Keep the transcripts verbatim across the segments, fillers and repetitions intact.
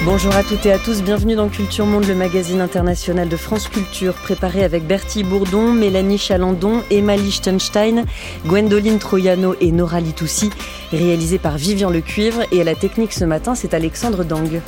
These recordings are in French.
Bonjour à toutes et à tous, bienvenue dans Culture Monde, le magazine international de France Culture, préparé avec Bertie Bourdon, Mélanie Chalandon, Emma Lichtenstein, Gwendoline Troiano et Nora Litoussi, réalisé par Vivian Lecuivre, et à la technique ce matin, c'est Alexandre Dang.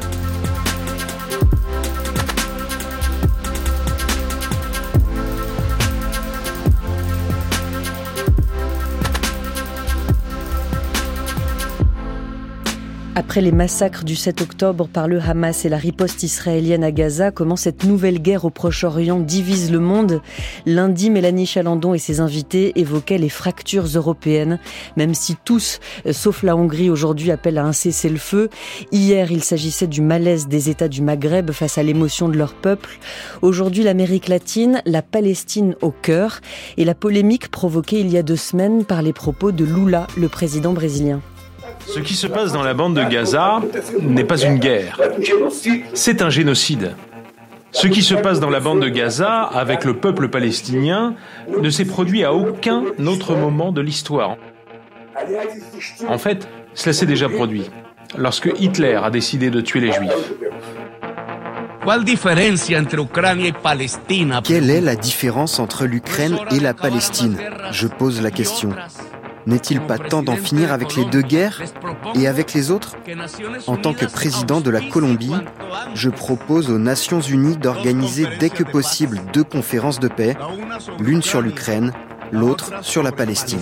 Après les massacres du sept octobre par le Hamas et la riposte israélienne à Gaza, comment cette nouvelle guerre au Proche-Orient divise le monde ? Lundi, Mélanie Chalandon et ses invités évoquaient les fractures européennes, même si tous, sauf la Hongrie aujourd'hui, appellent à un cessez-le-feu. Hier, il s'agissait du malaise des États du Maghreb face à l'émotion de leur peuple. Aujourd'hui, l'Amérique latine, la Palestine au cœur, et la polémique provoquée il y a deux semaines par les propos de Lula, le président brésilien. Ce qui se passe dans la bande de Gaza n'est pas une guerre, c'est un génocide. Ce qui se passe dans la bande de Gaza avec le peuple palestinien ne s'est produit à aucun autre moment de l'histoire. En fait, cela s'est déjà produit, lorsque Hitler a décidé de tuer les Juifs. Quelle est la différence entre l'Ukraine et la Palestine ? Je pose la question. N'est-il pas temps d'en finir avec les deux guerres et avec les autres ? En tant que président de la Colombie, je propose aux Nations Unies d'organiser dès que possible deux conférences de paix, l'une sur l'Ukraine, l'autre sur la Palestine.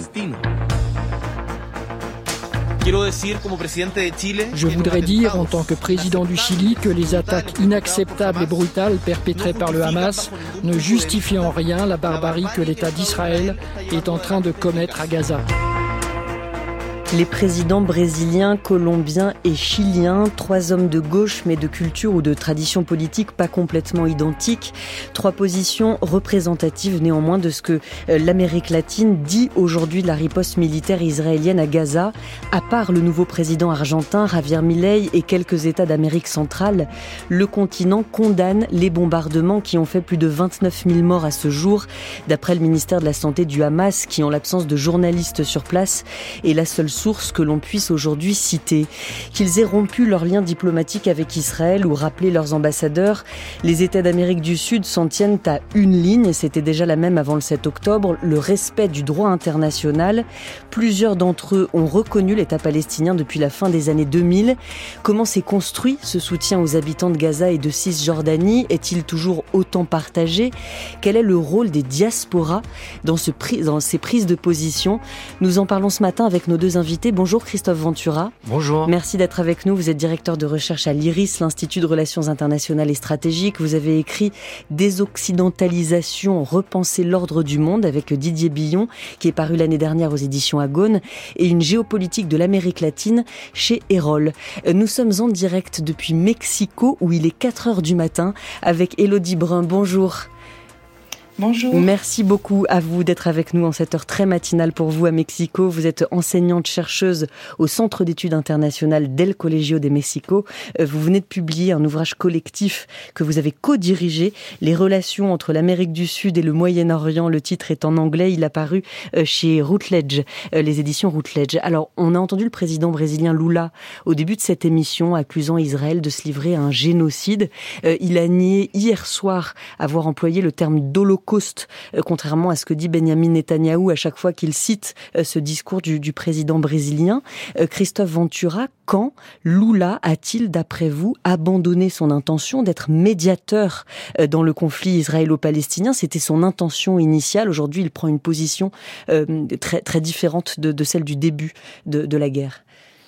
Je voudrais dire, en tant que président du Chili, que les attaques inacceptables et brutales perpétrées par le Hamas ne justifient en rien la barbarie que l'État d'Israël est en train de commettre à Gaza. Les présidents brésiliens, colombiens et chiliens, trois hommes de gauche mais de culture ou de tradition politique pas complètement identiques, trois positions représentatives néanmoins de ce que l'Amérique latine dit aujourd'hui de la riposte militaire israélienne à Gaza. À part le nouveau président argentin Javier Milei et quelques États d'Amérique centrale, le continent condamne les bombardements qui ont fait plus de vingt-neuf mille morts à ce jour, d'après le ministère de la Santé du Hamas, qui en l'absence de journalistes sur place est la seule source que l'on puisse aujourd'hui citer. Qu'ils aient rompu leurs liens diplomatiques avec Israël ou rappelé leurs ambassadeurs, les États d'Amérique du Sud s'en tiennent à une ligne, et c'était déjà la même avant le sept octobre, le respect du droit international. Plusieurs d'entre eux ont reconnu l'État palestinien depuis la fin des années deux mille. Comment s'est construit ce soutien aux habitants de Gaza et de Cisjordanie ? Est-il toujours autant partagé ? Quel est le rôle des diasporas dans, ce, dans ces prises de position ? Nous en parlons ce matin avec nos deux invités. Bonjour Christophe Ventura. Bonjour. Merci d'être avec nous. Vous êtes directeur de recherche à l'I R I S, l'Institut de Relations Internationales et Stratégiques. Vous avez écrit Désoccidentalisation, repenser l'ordre du monde avec Didier Billon, qui est paru l'année dernière aux éditions Agone, et une géopolitique de l'Amérique latine chez Erol. Nous sommes en direct depuis Mexico où il est quatre heures du matin avec Élodie Brun. Bonjour. Bonjour. Merci beaucoup à vous d'être avec nous en cette heure très matinale pour vous à Mexico. Vous êtes enseignante-chercheuse au Centre d'études internationales del Colegio de Mexico. Vous venez de publier un ouvrage collectif que vous avez co-dirigé, Les relations entre l'Amérique du Sud et le Moyen-Orient. Le titre est en anglais, il a paru chez Routledge, les éditions Routledge. Alors, on a entendu le président brésilien Lula au début de cette émission accusant Israël de se livrer à un génocide. Il a nié hier soir avoir employé le terme d'holocauste, contrairement à ce que dit Benjamin Netanyahou à chaque fois qu'il cite ce discours du, du président brésilien. Christophe Ventura, quand Lula a-t-il, d'après vous, abandonné son intention d'être médiateur dans le conflit israélo-palestinien ? C'était son intention initiale. Aujourd'hui, il prend une position euh, très, très différente de, de celle du début de, de la guerre.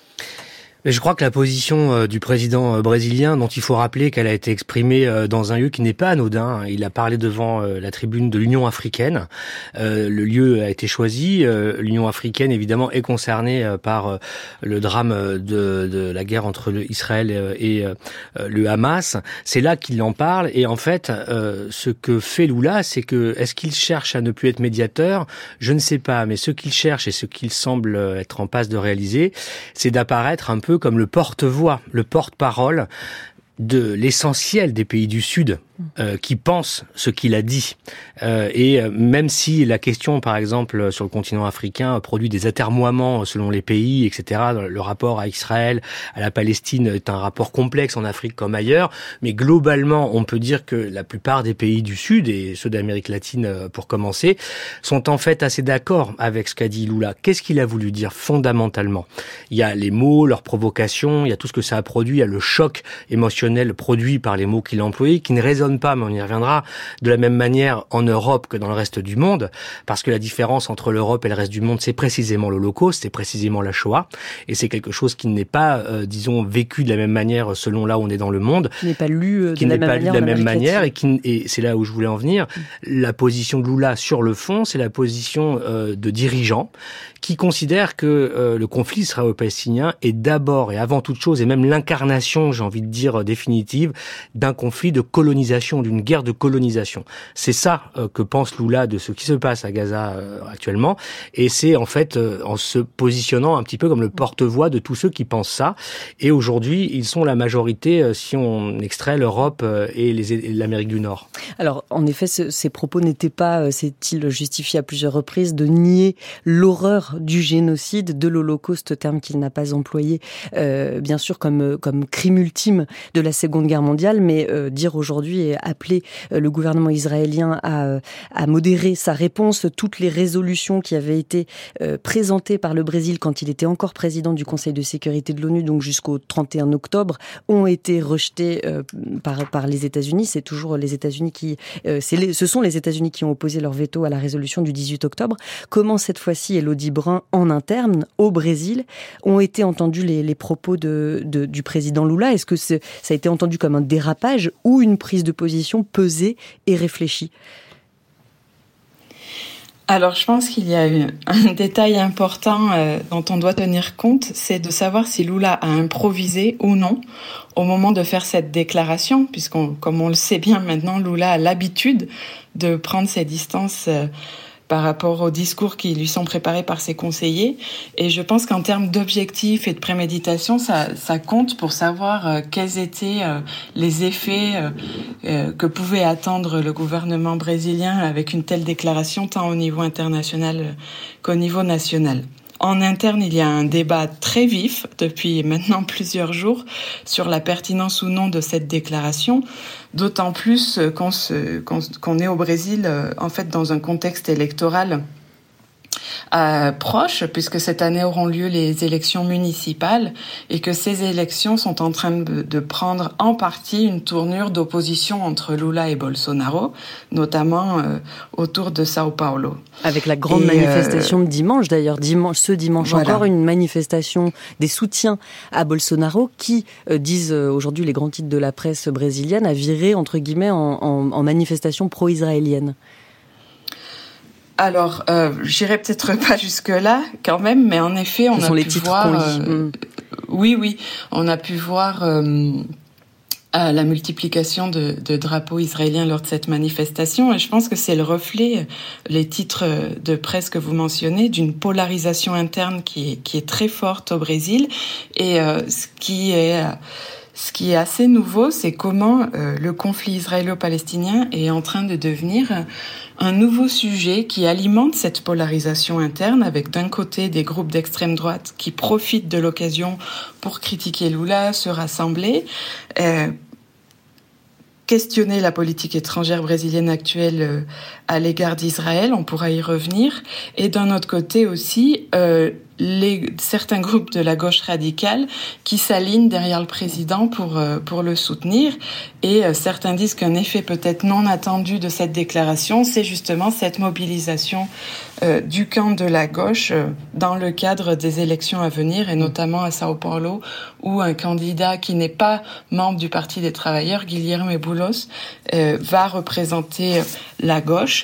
Mais je crois que la position euh, du président euh, brésilien, dont il faut rappeler qu'elle a été exprimée euh, dans un lieu qui n'est pas anodin, il a parlé devant euh, la tribune de l'Union africaine. Euh, le lieu a été choisi. Euh, L'Union africaine, évidemment, est concernée euh, par euh, le drame de, de la guerre entre le Israël et euh, le Hamas. C'est là qu'il en parle. Et en fait, euh, ce que fait Lula, c'est que, est-ce qu'il cherche à ne plus être médiateur ? Je ne sais pas. Mais ce qu'il cherche et ce qu'il semble être en passe de réaliser, c'est d'apparaître un peu comme le porte-voix, le porte-parole de l'essentiel des pays du Sud, euh, qui pense ce qu'il a dit. Euh, et même si la question, par exemple, sur le continent africain, produit des atermoiements selon les pays, et cetera, le rapport à Israël, à la Palestine est un rapport complexe en Afrique comme ailleurs, mais globalement, on peut dire que la plupart des pays du Sud, et ceux d'Amérique latine pour commencer, sont en fait assez d'accord avec ce qu'a dit Lula. Qu'est-ce qu'il a voulu dire fondamentalement ? Il y a les mots, leurs provocations, il y a tout ce que ça a produit, il y a le choc émotionnel produit par les mots qu'il a employés, qui ne résonnent pas, mais on y reviendra, de la même manière en Europe que dans le reste du monde, parce que la différence entre l'Europe et le reste du monde, c'est précisément l'Holocauste, c'est précisément la Shoah, et c'est quelque chose qui n'est pas, euh, disons, vécu de la même manière selon là où on est dans le monde, qui n'est pas lu euh, de qui la n'est même pas lu manière, de la même manière manière, et, qui, et c'est là où je voulais en venir. La position de Lula sur le fond, c'est la position euh, de dirigeants qui considèrent que euh, le conflit israélo-palestinien est d'abord et avant toute chose, et même l'incarnation, j'ai envie de dire définitive, d'un conflit de colonisation, d'une guerre de colonisation. C'est ça euh, que pense Lula de ce qui se passe à Gaza euh, actuellement, et c'est en fait euh, en se positionnant un petit peu comme le porte-voix de tous ceux qui pensent ça, et aujourd'hui ils sont la majorité euh, si on extrait l'Europe euh, et, les, et l'Amérique du Nord. Alors en effet, ce, ces propos n'étaient pas, euh, c'est-il justifié à plusieurs reprises, de nier l'horreur du génocide, de l'Holocauste, terme qu'il n'a pas employé, euh, bien sûr comme comme crime ultime de la Seconde Guerre mondiale, mais euh, dire aujourd'hui et appeler euh, le gouvernement israélien à à modérer sa réponse. Toutes les résolutions qui avaient été euh, présentées par le Brésil quand il était encore président du Conseil de sécurité de l'ONU, donc jusqu'au trente et un octobre, ont été rejetées euh, par par les États-Unis. C'est toujours les États-Unis qui, euh, c'est les, ce sont les États-Unis qui ont opposé leur veto à la résolution du dix-huit octobre. Comment cette fois-ci Elodie Brun, en interne, au Brésil, ont été entendus les, les propos de, de, du président Lula? Est-ce que c'est, ça a été entendu comme un dérapage ou une prise de position pesée et réfléchie? Alors, je pense qu'il y a eu un détail important euh, dont on doit tenir compte, c'est de savoir si Lula a improvisé ou non au moment de faire cette déclaration, puisqu'on, comme on le sait bien maintenant, Lula a l'habitude de prendre ses distances euh, par rapport aux discours qui lui sont préparés par ses conseillers. Et je pense qu'en termes d'objectifs et de préméditation, ça, ça compte pour savoir euh, quels étaient euh, les effets euh, euh, que pouvait attendre le gouvernement brésilien avec une telle déclaration, tant au niveau international qu'au niveau national. En interne, il y a un débat très vif depuis maintenant plusieurs jours sur la pertinence ou non de cette déclaration, d'autant plus qu'on, se, qu'on, qu'on est au Brésil en fait dans un contexte électoral Euh, proche, puisque cette année auront lieu les élections municipales et que ces élections sont en train de, de prendre en partie une tournure d'opposition entre Lula et Bolsonaro, notamment euh, autour de Sao Paulo. Avec la grande et manifestation euh, de dimanche, d'ailleurs, dimanche, ce dimanche voilà. Encore, une manifestation des soutiens à Bolsonaro qui, euh, disent euh, aujourd'hui les grands titres de la presse brésilienne, a viré, entre guillemets, en, en, en manifestation pro-israélienne. Alors, euh, j'irai peut-être pas jusque-là quand même, mais en effet, on Ce a sont pu les titres voir... qu'on lit. Euh, mmh. Oui, oui, on a pu voir euh, euh, la multiplication de, de drapeaux israéliens lors de cette manifestation, et je pense que c'est le reflet, les titres de presse que vous mentionnez, d'une polarisation interne qui est, qui est très forte au Brésil, et euh, ce qui est... Euh, Ce qui est assez nouveau, c'est comment euh, le conflit israélo-palestinien est en train de devenir un nouveau sujet qui alimente cette polarisation interne, avec d'un côté des groupes d'extrême droite qui profitent de l'occasion pour critiquer Lula, se rassembler, euh, questionner la politique étrangère brésilienne actuelle euh, à l'égard d'Israël, on pourra y revenir, et d'un autre côté aussi euh, les, certains groupes de la gauche radicale qui s'alignent derrière le président pour, euh, pour le soutenir, et euh, certains disent qu'un effet peut-être non attendu de cette déclaration, c'est justement cette mobilisation euh, du camp de la gauche euh, dans le cadre des élections à venir, et notamment à Sao Paulo, où un candidat qui n'est pas membre du Parti des travailleurs, Guilherme Boulos, euh, va représenter la gauche.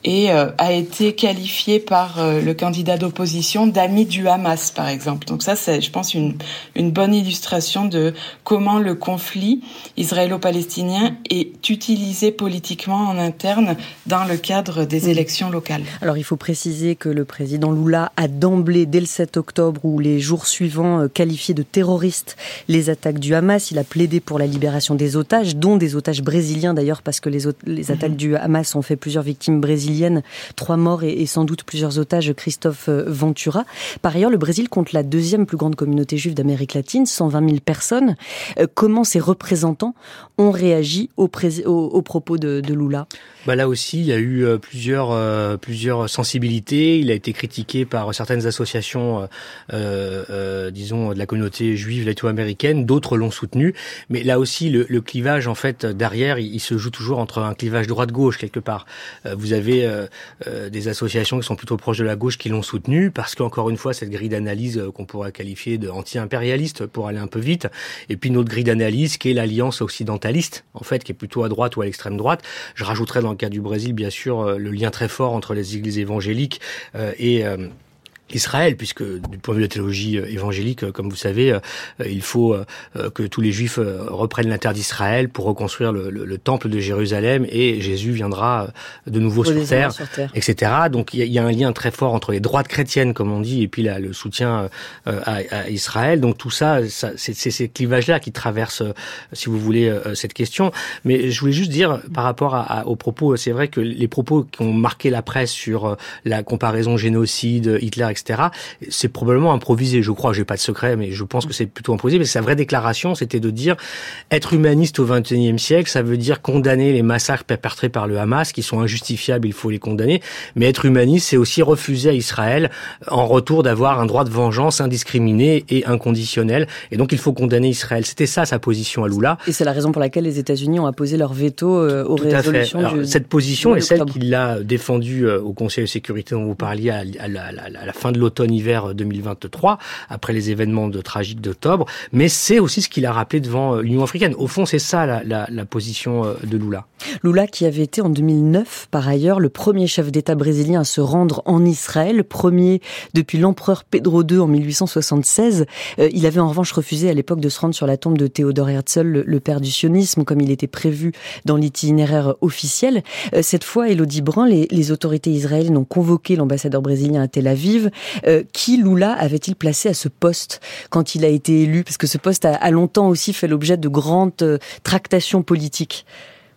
et euh, a été qualifié par euh, le candidat d'opposition d'ami du Hamas, par exemple. Donc ça, c'est, je pense, une, une bonne illustration de comment le conflit israélo-palestinien est utilisé politiquement en interne dans le cadre des élections locales. Alors il faut préciser que le président Lula a d'emblée, dès le sept octobre ou les jours suivants, qualifié de terroristes les attaques du Hamas. Il a plaidé pour la libération des otages, dont des otages brésiliens d'ailleurs, parce que les, les attaques mmh. du Hamas ont fait plusieurs victimes brésiliennes, trois morts et, et sans doute plusieurs otages, Christophe Ventura. Par ailleurs, le Brésil compte la deuxième plus grande communauté juive d'Amérique latine, cent vingt mille personnes. Euh, comment ses représentants ont réagi aux, pré- aux, aux propos de, de Lula ? Bah là aussi, il y a eu euh, plusieurs euh, plusieurs sensibilités. Il a été critiqué par certaines associations, euh, euh, disons, de la communauté juive latino-américaine. D'autres l'ont soutenu. Mais là aussi, le, le clivage, en fait, derrière, il, il se joue toujours entre un clivage droite-gauche, quelque part. Euh, vous avez euh, euh, des associations qui sont plutôt proches de la gauche qui l'ont soutenu, parce qu'encore une fois, cette grille d'analyse euh, qu'on pourrait qualifier de anti-impérialiste, pour aller un peu vite, et puis une autre grille d'analyse qui est l'alliance occidentaliste, en fait, qui est plutôt à droite ou à l'extrême droite. Je rajouterais dans le cas du Brésil, bien sûr, le lien très fort entre les églises évangéliques euh, et euh, Israël, puisque du point de vue de la théologie évangélique, comme vous savez, euh, il faut euh, que tous les Juifs euh, reprennent la terre d'Israël pour reconstruire le, le, le temple de Jérusalem, et Jésus viendra de nouveau sur terre, sur terre, et cetera. Donc il y, y a un lien très fort entre les droites chrétiennes, comme on dit, et puis là, le soutien euh, à, à Israël. Donc tout ça, ça c'est, c'est ces clivages-là qui traversent, euh, si vous voulez, euh, cette question. Mais je voulais juste dire, par rapport à, à, aux propos, c'est vrai que les propos qui ont marqué la presse sur euh, la comparaison génocide, Hitler, et cetera, c'est probablement improvisé, je crois, j'ai pas de secret, mais je pense que c'est plutôt improvisé, mais sa vraie déclaration, c'était de dire être humaniste au vingt et unième siècle, ça veut dire condamner les massacres perpétrés par le Hamas, qui sont injustifiables, il faut les condamner, mais être humaniste, c'est aussi refuser à Israël, en retour, d'avoir un droit de vengeance indiscriminé et inconditionnel, et donc il faut condamner Israël. C'était ça, sa position à Lula. Et c'est la raison pour laquelle les États-Unis ont apposé leur veto euh, aux Tout résolutions Alors, du... Cette position est celle qu'il a défendue euh, au Conseil de sécurité dont vous parliez à, à, la, à, la, à la fin de l'automne-hiver deux mille vingt-trois, après les événements de tragiques d'octobre, mais c'est aussi ce qu'il a rappelé devant l'Union africaine. Au fond, c'est ça la, la, la position de Lula. Lula qui avait été en deux mille neuf, par ailleurs, le premier chef d'État brésilien à se rendre en Israël, premier depuis l'empereur Pedro deux en mille huit cent soixante-seize. Euh, il avait en revanche refusé à l'époque de se rendre sur la tombe de Théodore Herzl, le, le père du sionisme, comme il était prévu dans l'itinéraire officiel. Euh, cette fois, Élodie Brun, les, les autorités israéliennes ont convoqué l'ambassadeur brésilien à Tel Aviv. Euh, qui Lula avait-il placé à ce poste quand il a été élu ? Parce que ce poste a, a longtemps aussi fait l'objet de grandes euh, tractations politiques.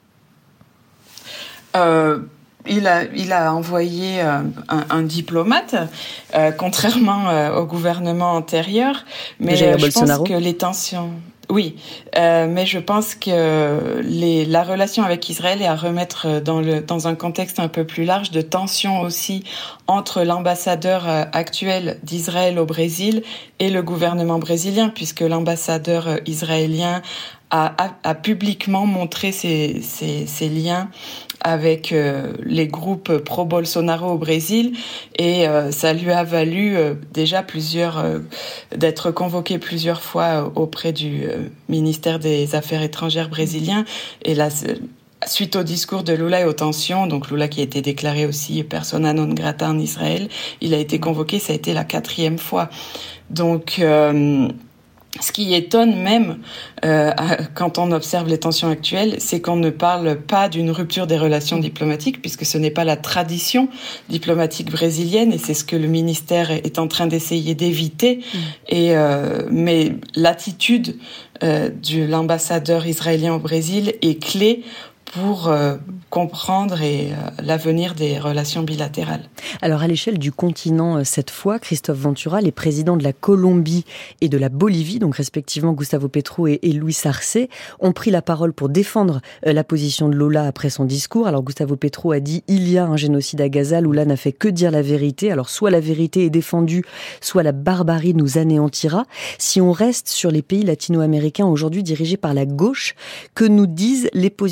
Euh... Il a, il a envoyé euh, un, un diplomate, euh, contrairement euh, au gouvernement antérieur. Mais euh, je Bolsonaro. pense que les tensions... Oui, euh, mais je pense que les, la relation avec Israël est à remettre dans, le, dans un contexte un peu plus large de tension aussi entre l'ambassadeur actuel d'Israël au Brésil et le gouvernement brésilien, puisque l'ambassadeur israélien a, a, a publiquement montré ses, ses, ses liens avec euh, les groupes pro-Bolsonaro au Brésil, et euh, ça lui a valu euh, déjà plusieurs euh, d'être convoqué plusieurs fois auprès du euh, ministère des Affaires étrangères brésilien. Et là, suite au discours de Lula et aux tensions, donc Lula qui a été déclaré aussi persona non grata en Israël, il a été convoqué, ça a été la quatrième fois. Donc euh, ce qui étonne même, euh, quand on observe les tensions actuelles, c'est qu'on ne parle pas d'une rupture des relations diplomatiques, puisque ce n'est pas la tradition diplomatique brésilienne, et c'est ce que le ministère est en train d'essayer d'éviter. Mmh. Et euh, mais l'attitude euh, de l'ambassadeur israélien au Brésil est clé pour euh, comprendre et euh, l'avenir des relations bilatérales. Alors à l'échelle du continent, cette fois, Christophe Ventura, les présidents de la Colombie et de la Bolivie, donc respectivement Gustavo Petro et, et Luis Arce, ont pris la parole pour défendre euh, la position de Lula après son discours. Alors Gustavo Petro a dit « Il y a un génocide à Gaza, Lula n'a fait que dire la vérité. Alors soit la vérité est défendue, soit la barbarie nous anéantira. » Si on reste sur les pays latino-américains aujourd'hui dirigés par la gauche, que nous disent les positions ou les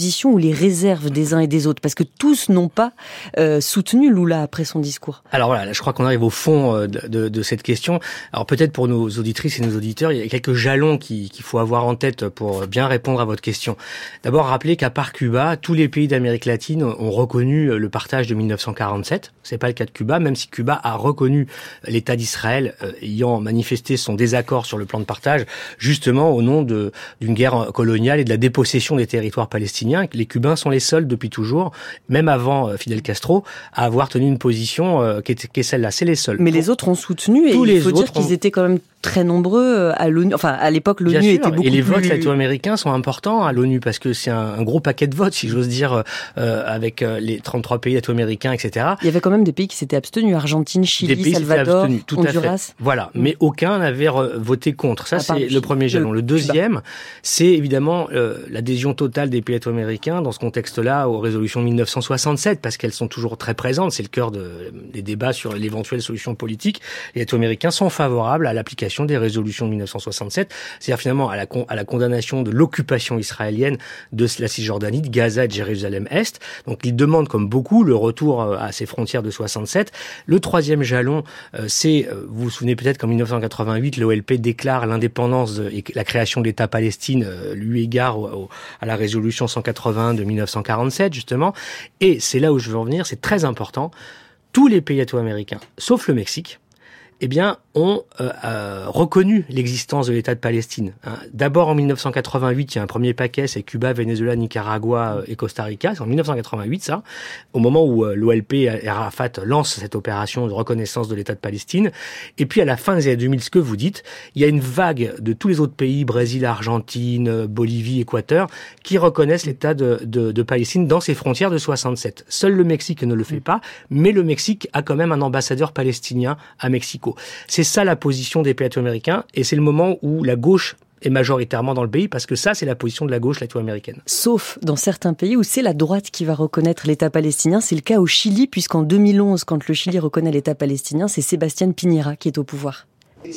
les réserves des uns et des autres? Parce que tous n'ont pas euh, soutenu Lula après son discours. Alors voilà, je crois qu'on arrive au fond de, de, de cette question. Alors peut-être pour nos auditrices et nos auditeurs, il y a quelques jalons qui, qu'il faut avoir en tête pour bien répondre à votre question. D'abord, rappelez qu'à part Cuba, tous les pays d'Amérique latine ont reconnu le partage de mille neuf cent quarante-sept. C'est pas le cas de Cuba, même si Cuba a reconnu l'État d'Israël euh, ayant manifesté son désaccord sur le plan de partage, justement au nom de, d'une guerre coloniale et de la dépossession des territoires palestiniens. Les Cubains sont les seuls depuis toujours, même avant euh, Fidel Castro, à avoir tenu une position euh, qui, est, qui est celle-là. C'est les seuls. Mais Pour... les autres ont soutenu, et Tous il faut dire qu'ils ont... étaient quand même très nombreux à l'ONU. Enfin, à l'époque, l'ONU Bien était sûr. beaucoup plus... Et les votes latino-américains sont importants à l'ONU parce que c'est un, un gros paquet de votes, si j'ose dire, euh, avec euh, les trente-trois pays latino-américains, et cetera. Il y avait quand même des pays qui s'étaient abstenus. Argentine, Chili, Salvador, tout Honduras. À fait. Voilà. Mm. Mais aucun n'avait re- voté contre. Ça, à c'est le premier jalon. Le deuxième, Cuba. c'est évidemment euh, l'adhésion totale des pays latino-américains dans ce contexte-là aux résolutions de mille neuf cent soixante-sept, parce qu'elles sont toujours très présentes. C'est le cœur de, des débats sur l'éventuelle solution politique. Les latino-américains sont favorables à l'application des résolutions de mille neuf cent soixante-sept, c'est-à-dire finalement à la, con, à la condamnation de l'occupation israélienne de la Cisjordanie, de Gaza et de Jérusalem-Est. Donc ils demandent, comme beaucoup, le retour à ces frontières de soixante-sept. Le troisième jalon, euh, c'est, euh, vous vous souvenez peut-être qu'en mille neuf cent quatre-vingt-huit, l'O L P déclare l'indépendance de, et la création de l'État Palestine, euh, lui égard au, au, à la résolution cent quatre-vingt-un de mille neuf cent quarante-sept, justement. Et c'est là où je veux en venir, c'est très important. Tous les pays latino-américains, sauf le Mexique, eh bien, ont euh, euh, reconnu l'existence de l'État de Palestine. Hein. D'abord, en mille neuf cent quatre-vingt-huit, il y a un premier paquet, c'est Cuba, Venezuela, Nicaragua euh, et Costa Rica. C'est en mille neuf cent quatre-vingt-huit, ça, au moment où euh, l'O L P et Arafat lancent cette opération de reconnaissance de l'État de Palestine. Et puis, à la fin des années deux mille, ce que vous dites, il y a une vague de tous les autres pays, Brésil, Argentine, Bolivie, Équateur, qui reconnaissent l'État de, de, de Palestine dans ses frontières de soixante-sept. Seul le Mexique ne le fait pas, mais le Mexique a quand même un ambassadeur palestinien à Mexico. C'est ça la position des pays latino-américains, et c'est le moment où la gauche est majoritairement dans le pays, parce que ça, c'est la position de la gauche latino-américaine. Sauf dans certains pays où c'est la droite qui va reconnaître l'État palestinien. C'est le cas au Chili, puisqu'en deux mille onze, quand le Chili reconnaît l'État palestinien, c'est Sebastián Piñera qui est au pouvoir.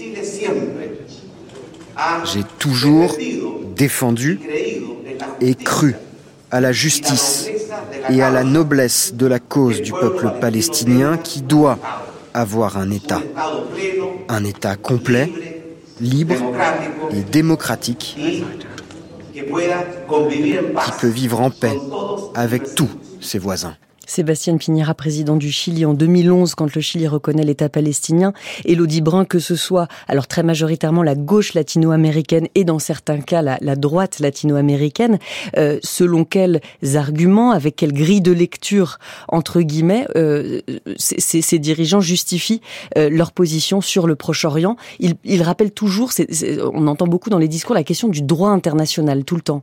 J'ai toujours défendu et cru à la justice et à la noblesse de la cause du peuple palestinien qui doit avoir un État, un État complet, libre et démocratique, qui peut vivre en paix avec tous ses voisins. Sebastián Piñera, président du Chili en deux mille onze, quand le Chili reconnaît l'État palestinien. Élodie Brun, que ce soit, alors très majoritairement la gauche latino-américaine et dans certains cas la, la droite latino-américaine, euh, selon quels arguments, avec quelle grille de lecture, entre guillemets, euh, ces, ces dirigeants justifient euh, leur position sur le Proche-Orient. Ils, ils rappellent toujours, c'est, c'est, on entend beaucoup dans les discours, la question du droit international, tout le temps.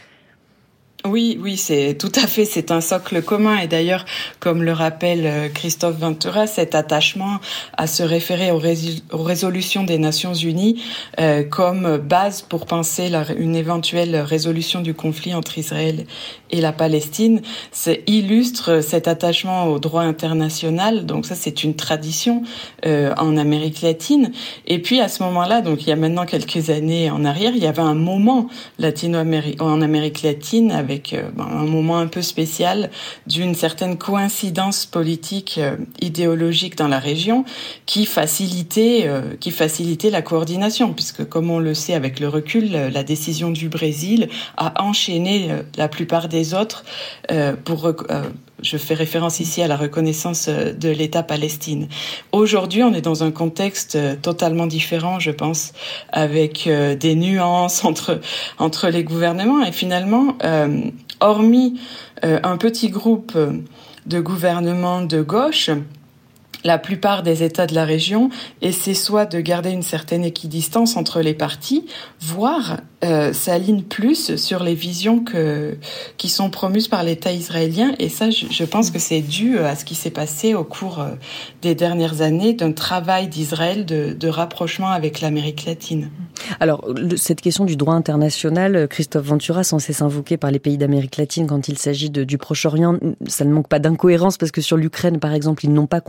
Oui, oui, c'est tout à fait, c'est un socle commun. Et d'ailleurs, comme le rappelle Christophe Ventura, cet attachement à se référer aux, rés- aux résolutions des Nations Unies euh, comme base pour penser la, une éventuelle résolution du conflit entre Israël et la Palestine, c'est, illustre cet attachement au droit international. Donc ça, c'est une tradition euh, en Amérique latine. Et puis à ce moment-là, donc il y a maintenant quelques années en arrière, il y avait un moment latino-américain en Amérique latine avec avec euh, un moment un peu spécial d'une certaine coïncidence politique, euh, idéologique dans la région qui facilitait, euh, qui facilitait la coordination, puisque comme on le sait avec le recul, la décision du Brésil a enchaîné euh, la plupart des autres euh, pour... Euh, Je fais référence ici à la reconnaissance de l'État Palestine. Aujourd'hui, on est dans un contexte totalement différent, je pense, avec euh, des nuances entre entre les gouvernements. Et finalement, euh, hormis euh, un petit groupe de gouvernements de gauche, la plupart des États de la région essaient soit de garder une certaine équidistance entre les partis, voire euh, s'alignent plus sur les visions que, qui sont promues par l'État israélien. Et ça, je, je pense que c'est dû à ce qui s'est passé au cours euh, des dernières années d'un travail d'Israël de, de rapprochement avec l'Amérique latine. Alors, le, cette question du droit international, Christophe Ventura, sans cesse invoquée par les pays d'Amérique latine quand il s'agit de, du Proche-Orient, ça ne manque pas d'incohérence parce que sur l'Ukraine, par exemple, ils n'ont pas condamné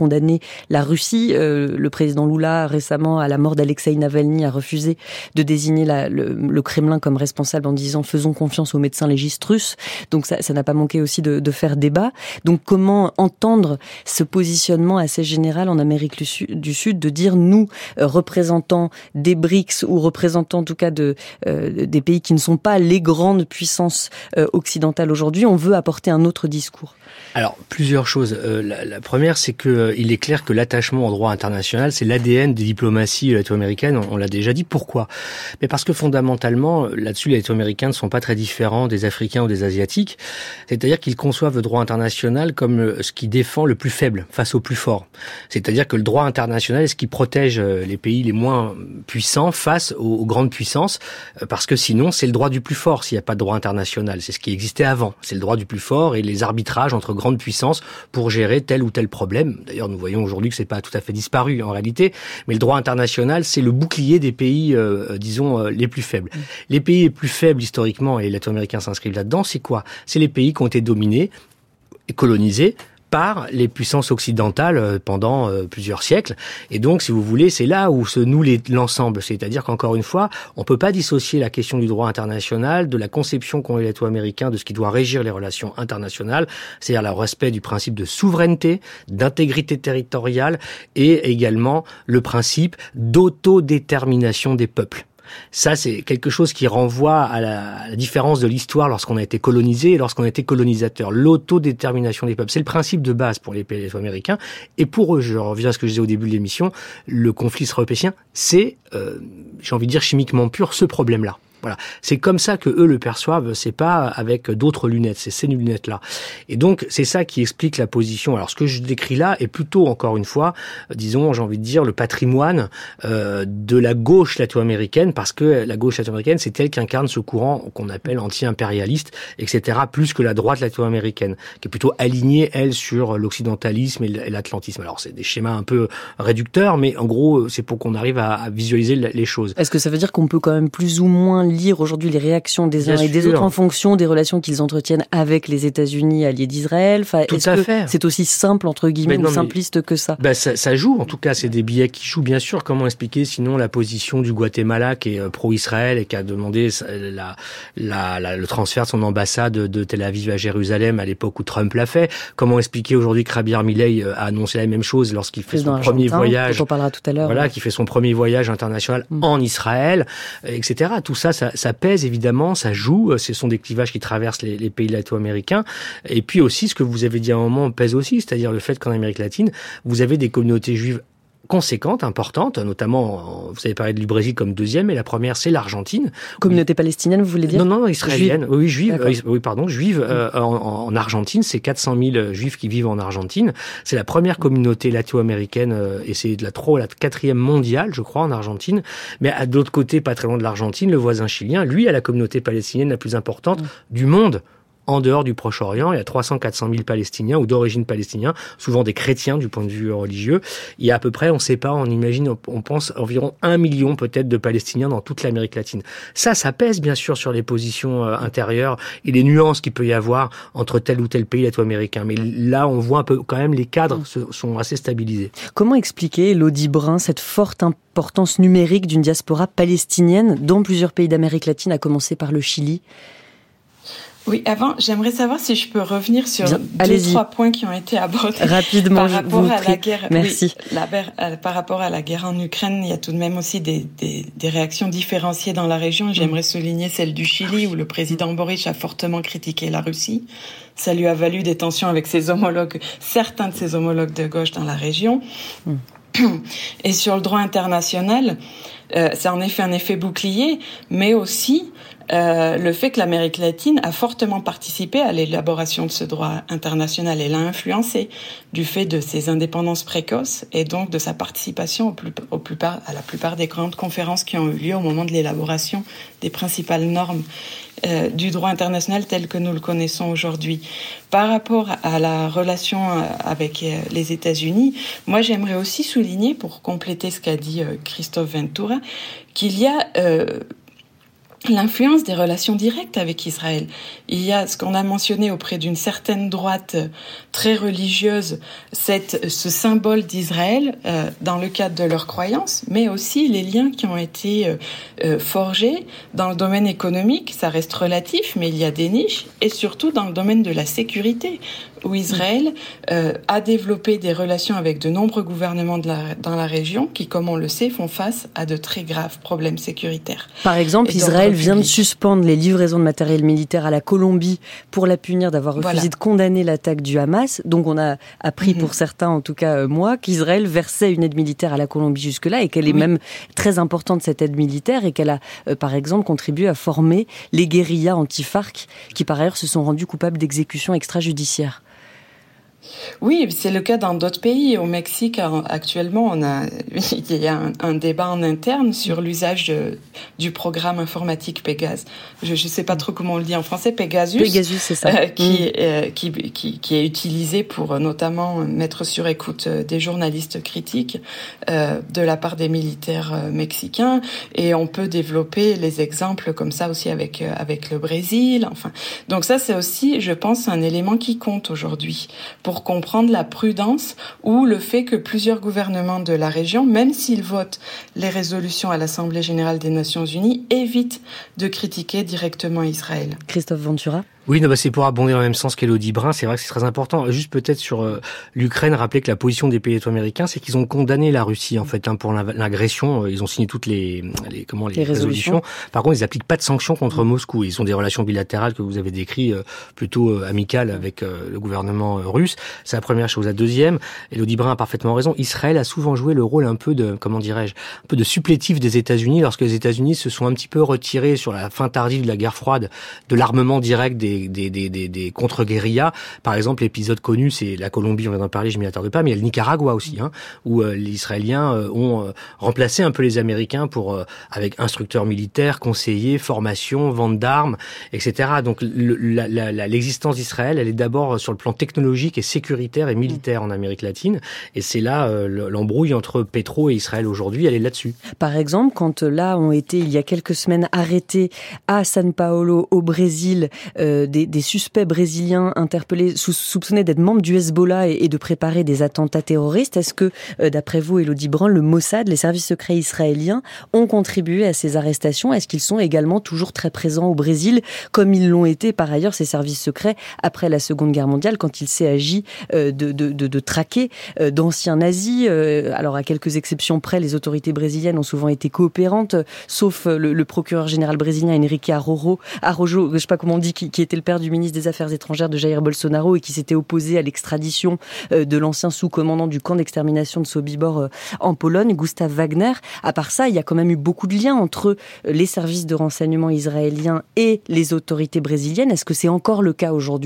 la Russie. Euh, le président Lula, récemment, à la mort d'Alexei Navalny, a refusé de désigner la, le, le Kremlin comme responsable en disant « faisons confiance aux médecins légistes russes ». Donc ça, ça n'a pas manqué aussi de, de faire débat. Donc comment entendre ce positionnement assez général en Amérique du Sud de dire nous, euh, représentants des BRICS ou représentants en tout cas de, euh, des pays qui ne sont pas les grandes puissances euh, occidentales aujourd'hui, on veut apporter un autre discours? Alors, plusieurs choses. Euh, la, la première, c'est que euh, il est clair que l'attachement au droit international, c'est l'A D N des diplomaties latino-américaines. On, on l'a déjà dit. Pourquoi? Mais parce que fondamentalement, là-dessus, les latino-américains ne sont pas très différents des Africains ou des Asiatiques. C'est-à-dire qu'ils conçoivent le droit international comme euh, ce qui défend le plus faible face au plus fort. C'est-à-dire que le droit international est ce qui protège euh, les pays les moins puissants face aux, aux grandes puissances, euh, parce que sinon, c'est le droit du plus fort s'il n'y a pas de droit international. C'est ce qui existait avant. C'est le droit du plus fort et les arbitrages entre grandes puissances pour gérer tel ou tel problème. D'ailleurs, nous voyons aujourd'hui que c'est pas tout à fait disparu en réalité, mais le droit international, c'est le bouclier des pays, euh, disons, euh, les plus faibles. Mmh. Les pays les plus faibles historiquement, et les latino-américains s'inscrivent là-dedans, c'est quoi? C'est les pays qui ont été dominés et colonisés par les puissances occidentales pendant euh, plusieurs siècles. Et donc, si vous voulez, c'est là où se noue les, l'ensemble. C'est-à-dire qu'encore une fois, on peut pas dissocier la question du droit international de la conception qu'ont les latino-américains de ce qui doit régir les relations internationales, c'est-à-dire le respect du principe de souveraineté, d'intégrité territoriale et également le principe d'autodétermination des peuples. Ça, c'est quelque chose qui renvoie à la, à la différence de l'histoire lorsqu'on a été colonisé et lorsqu'on a été colonisateur. L'autodétermination des peuples, c'est le principe de base pour les pays américains. Et pour eux, je reviens à ce que je disais au début de l'émission, le conflit israélo-palestinien, c'est, euh, j'ai envie de dire chimiquement pur, ce problème-là. Voilà, c'est comme ça que eux le perçoivent, c'est pas avec d'autres lunettes, c'est ces lunettes-là. Et donc, c'est ça qui explique la position. Alors, ce que je décris là est plutôt, encore une fois, disons, j'ai envie de dire, le patrimoine euh, de la gauche latino-américaine, parce que la gauche latino-américaine, c'est elle qui incarne ce courant qu'on appelle anti-impérialiste, et cetera, plus que la droite latino-américaine, qui est plutôt alignée, elle, sur l'occidentalisme et l'atlantisme. Alors, c'est des schémas un peu réducteurs, mais en gros, c'est pour qu'on arrive à, à visualiser les choses. Est-ce que ça veut dire qu'on peut quand même plus ou moins lire aujourd'hui les réactions des uns Bien et des sûr. autres en fonction des relations qu'ils entretiennent avec les États-Unis, alliés d'Israël? Enfin, Tout est-ce à que fait. C'est aussi simple, entre guillemets, ou simpliste que ça? Bah, ça, ça joue, en tout cas, c'est des billets qui jouent, bien sûr. Comment expliquer sinon la position du Guatemala qui est pro-Israël et qui a demandé la, la, la, le transfert de son ambassade de Tel Aviv à Jérusalem à l'époque où Trump l'a fait? Comment expliquer aujourd'hui que Javier Milei a annoncé la même chose lorsqu'il fait son premier voyage, dont on parlera tout à l'heure, voilà, ouais. qui fait son premier voyage international mmh. en Israël, et cetera. Tout ça, ça, ça pèse évidemment, ça joue. Ce sont des clivages qui traversent les, les pays latino-américains. Et puis aussi, ce que vous avez dit à un moment pèse aussi, c'est-à-dire le fait qu'en Amérique latine, vous avez des communautés juives conséquentes, importantes, notamment, vous avez parlé du Brésil comme deuxième, et la première, c'est l'Argentine. Communauté palestinienne, vous voulez dire? Non, non, israélienne. Juive. Oui, juive. Euh, oui, pardon, juive. Euh, en, en Argentine, c'est quatre cent mille juifs qui vivent en Argentine. C'est la première communauté latino-américaine, euh, et c'est de la trois, la quatrième mondiale, je crois, en Argentine. Mais à l'autre côté, pas très loin de l'Argentine, le voisin chilien, lui, a la communauté palestinienne la plus importante mmh. du monde. En dehors du Proche-Orient, il y a trois cents à quatre cent mille Palestiniens ou d'origine palestinienne, souvent des chrétiens du point de vue religieux. Il y a à peu près, on ne sait pas, on imagine, on pense environ un million peut-être de Palestiniens dans toute l'Amérique latine. Ça, ça pèse bien sûr sur les positions euh, intérieures et les nuances qu'il peut y avoir entre tel ou tel pays latino-américain. Mais là, on voit un peu quand même les cadres se, sont assez stabilisés. Comment expliquer, Elodie Brun, cette forte importance numérique d'une diaspora palestinienne dans plusieurs pays d'Amérique latine, à commencer par le Chili? Oui, avant, j'aimerais savoir si je peux revenir sur Bien, deux, allez-y. trois points qui ont été abordés. Rapidement, par rapport je vous à prie. la guerre. Merci. Oui, la, par rapport à la guerre en Ukraine, il y a tout de même aussi des, des, des réactions différenciées dans la région. J'aimerais souligner celle du Chili, où le président Boric a fortement critiqué la Russie. Ça lui a valu des tensions avec ses homologues, certains de ses homologues de gauche dans la région. Mm. Et sur le droit international, euh, c'est en effet un effet bouclier, mais aussi Euh, le fait que l'Amérique latine a fortement participé à l'élaboration de ce droit international et l'a influencé du fait de ses indépendances précoces et donc de sa participation au plus, au plus par, à la plupart des grandes conférences qui ont eu lieu au moment de l'élaboration des principales normes euh, du droit international tel que nous le connaissons aujourd'hui. Par rapport à la relation avec les États-Unis, moi j'aimerais aussi souligner, pour compléter ce qu'a dit Christophe Ventura, qu'il y a... Euh, l'influence des relations directes avec Israël. Il y a ce qu'on a mentionné auprès d'une certaine droite très religieuse, cette, ce symbole d'Israël euh, dans le cadre de leurs croyances, mais aussi les liens qui ont été euh, euh, forgés dans le domaine économique, ça reste relatif, mais il y a des niches, et surtout dans le domaine de la sécurité, où Israël euh, a développé des relations avec de nombreux gouvernements de la, dans la région qui, comme on le sait, font face à de très graves problèmes sécuritaires. Par exemple, Israël vient de suspendre les livraisons de matériel militaire à la Colombie pour la punir d'avoir refusé voilà. de condamner l'attaque du Hamas. Donc on a appris, mmh. pour certains, en tout cas euh, moi, qu'Israël versait une aide militaire à la Colombie jusque-là et qu'elle est oui. même très importante, cette aide militaire, et qu'elle a, euh, par exemple, contribué à former les guérillas anti-FARC qui, par ailleurs, se sont rendus coupables d'exécutions extrajudiciaires. Oui, c'est le cas dans d'autres pays. Au Mexique, actuellement, on a, il y a un, un débat en interne sur l'usage de, du programme informatique Pégase. Je ne sais pas trop comment on le dit en français, Pegasus. Pegasus, c'est ça. Euh, qui, mmh. euh, qui, qui, qui est utilisé pour notamment mettre sur écoute des journalistes critiques euh, de la part des militaires euh, mexicains. Et on peut développer les exemples comme ça aussi avec, euh, avec le Brésil. Enfin, donc ça, c'est aussi, je pense, un élément qui compte aujourd'hui pour comprendre la prudence ou le fait que plusieurs gouvernements de la région, même s'ils votent les résolutions à l'Assemblée générale des Nations unies, évitent de critiquer directement Israël. Christophe Ventura. Oui, non, bah c'est pour abonder dans le même sens qu'Élodie Brun. C'est vrai que c'est très important. Juste peut-être sur euh, l'Ukraine, rappeler que la position des pays américains, c'est qu'ils ont condamné la Russie en fait hein, pour l'agression. Ils ont signé toutes les, les comment les, les résolutions. résolutions. Par contre, ils n'appliquent pas de sanctions contre mmh. Moscou. Ils ont des relations bilatérales que vous avez décrites euh, plutôt euh, amicales avec euh, le gouvernement euh, russe. C'est la première chose. La deuxième, Élodie Brun a parfaitement raison. Israël a souvent joué le rôle un peu de comment dirais-je, un peu de supplétif des États-Unis lorsque les États-Unis se sont un petit peu retirés sur la fin tardive de la guerre froide de l'armement direct des Des, des, des, des contre-guérillas. Par exemple, l'épisode connu, c'est la Colombie, on vient d'en parler, je m'y attarde pas, mais il y a le Nicaragua aussi, hein, où euh, les Israéliens euh, ont euh, remplacé un peu les Américains pour euh, avec instructeurs militaires, conseillers, formation, vente d'armes, et cetera. Donc le, la, la, la, l'existence d'Israël, elle est d'abord sur le plan technologique et sécuritaire et militaire en Amérique latine, et c'est là euh, l'embrouille entre Petro et Israël aujourd'hui, elle est là-dessus. Par exemple, quand là ont été il y a quelques semaines arrêtés à São Paulo, au Brésil, euh, des, des suspects brésiliens interpellés, sous, soupçonnés d'être membres du Hezbollah et, et de préparer des attentats terroristes. Est-ce que, euh, d'après vous, Élodie Brun, le Mossad, les services secrets israéliens, ont contribué à ces arrestations? Est-ce qu'ils sont également toujours très présents au Brésil, comme ils l'ont été par ailleurs, ces services secrets, après la Seconde Guerre mondiale, quand il s'est agi euh, de, de, de, de traquer euh, d'anciens nazis? euh, Alors, à quelques exceptions près, les autorités brésiliennes ont souvent été coopérantes, sauf le, le procureur général brésilien Henrique Arrojo, Arrojo, je sais pas comment on dit, qui, qui était le père du ministre des Affaires étrangères de Jair Bolsonaro et qui s'était opposé à l'extradition de l'ancien sous-commandant du camp d'extermination de Sobibor en Pologne, Gustav Wagner. À part ça, il y a quand même eu beaucoup de liens entre les services de renseignement israéliens et les autorités brésiliennes. Est-ce que c'est encore le cas aujourd'hui ?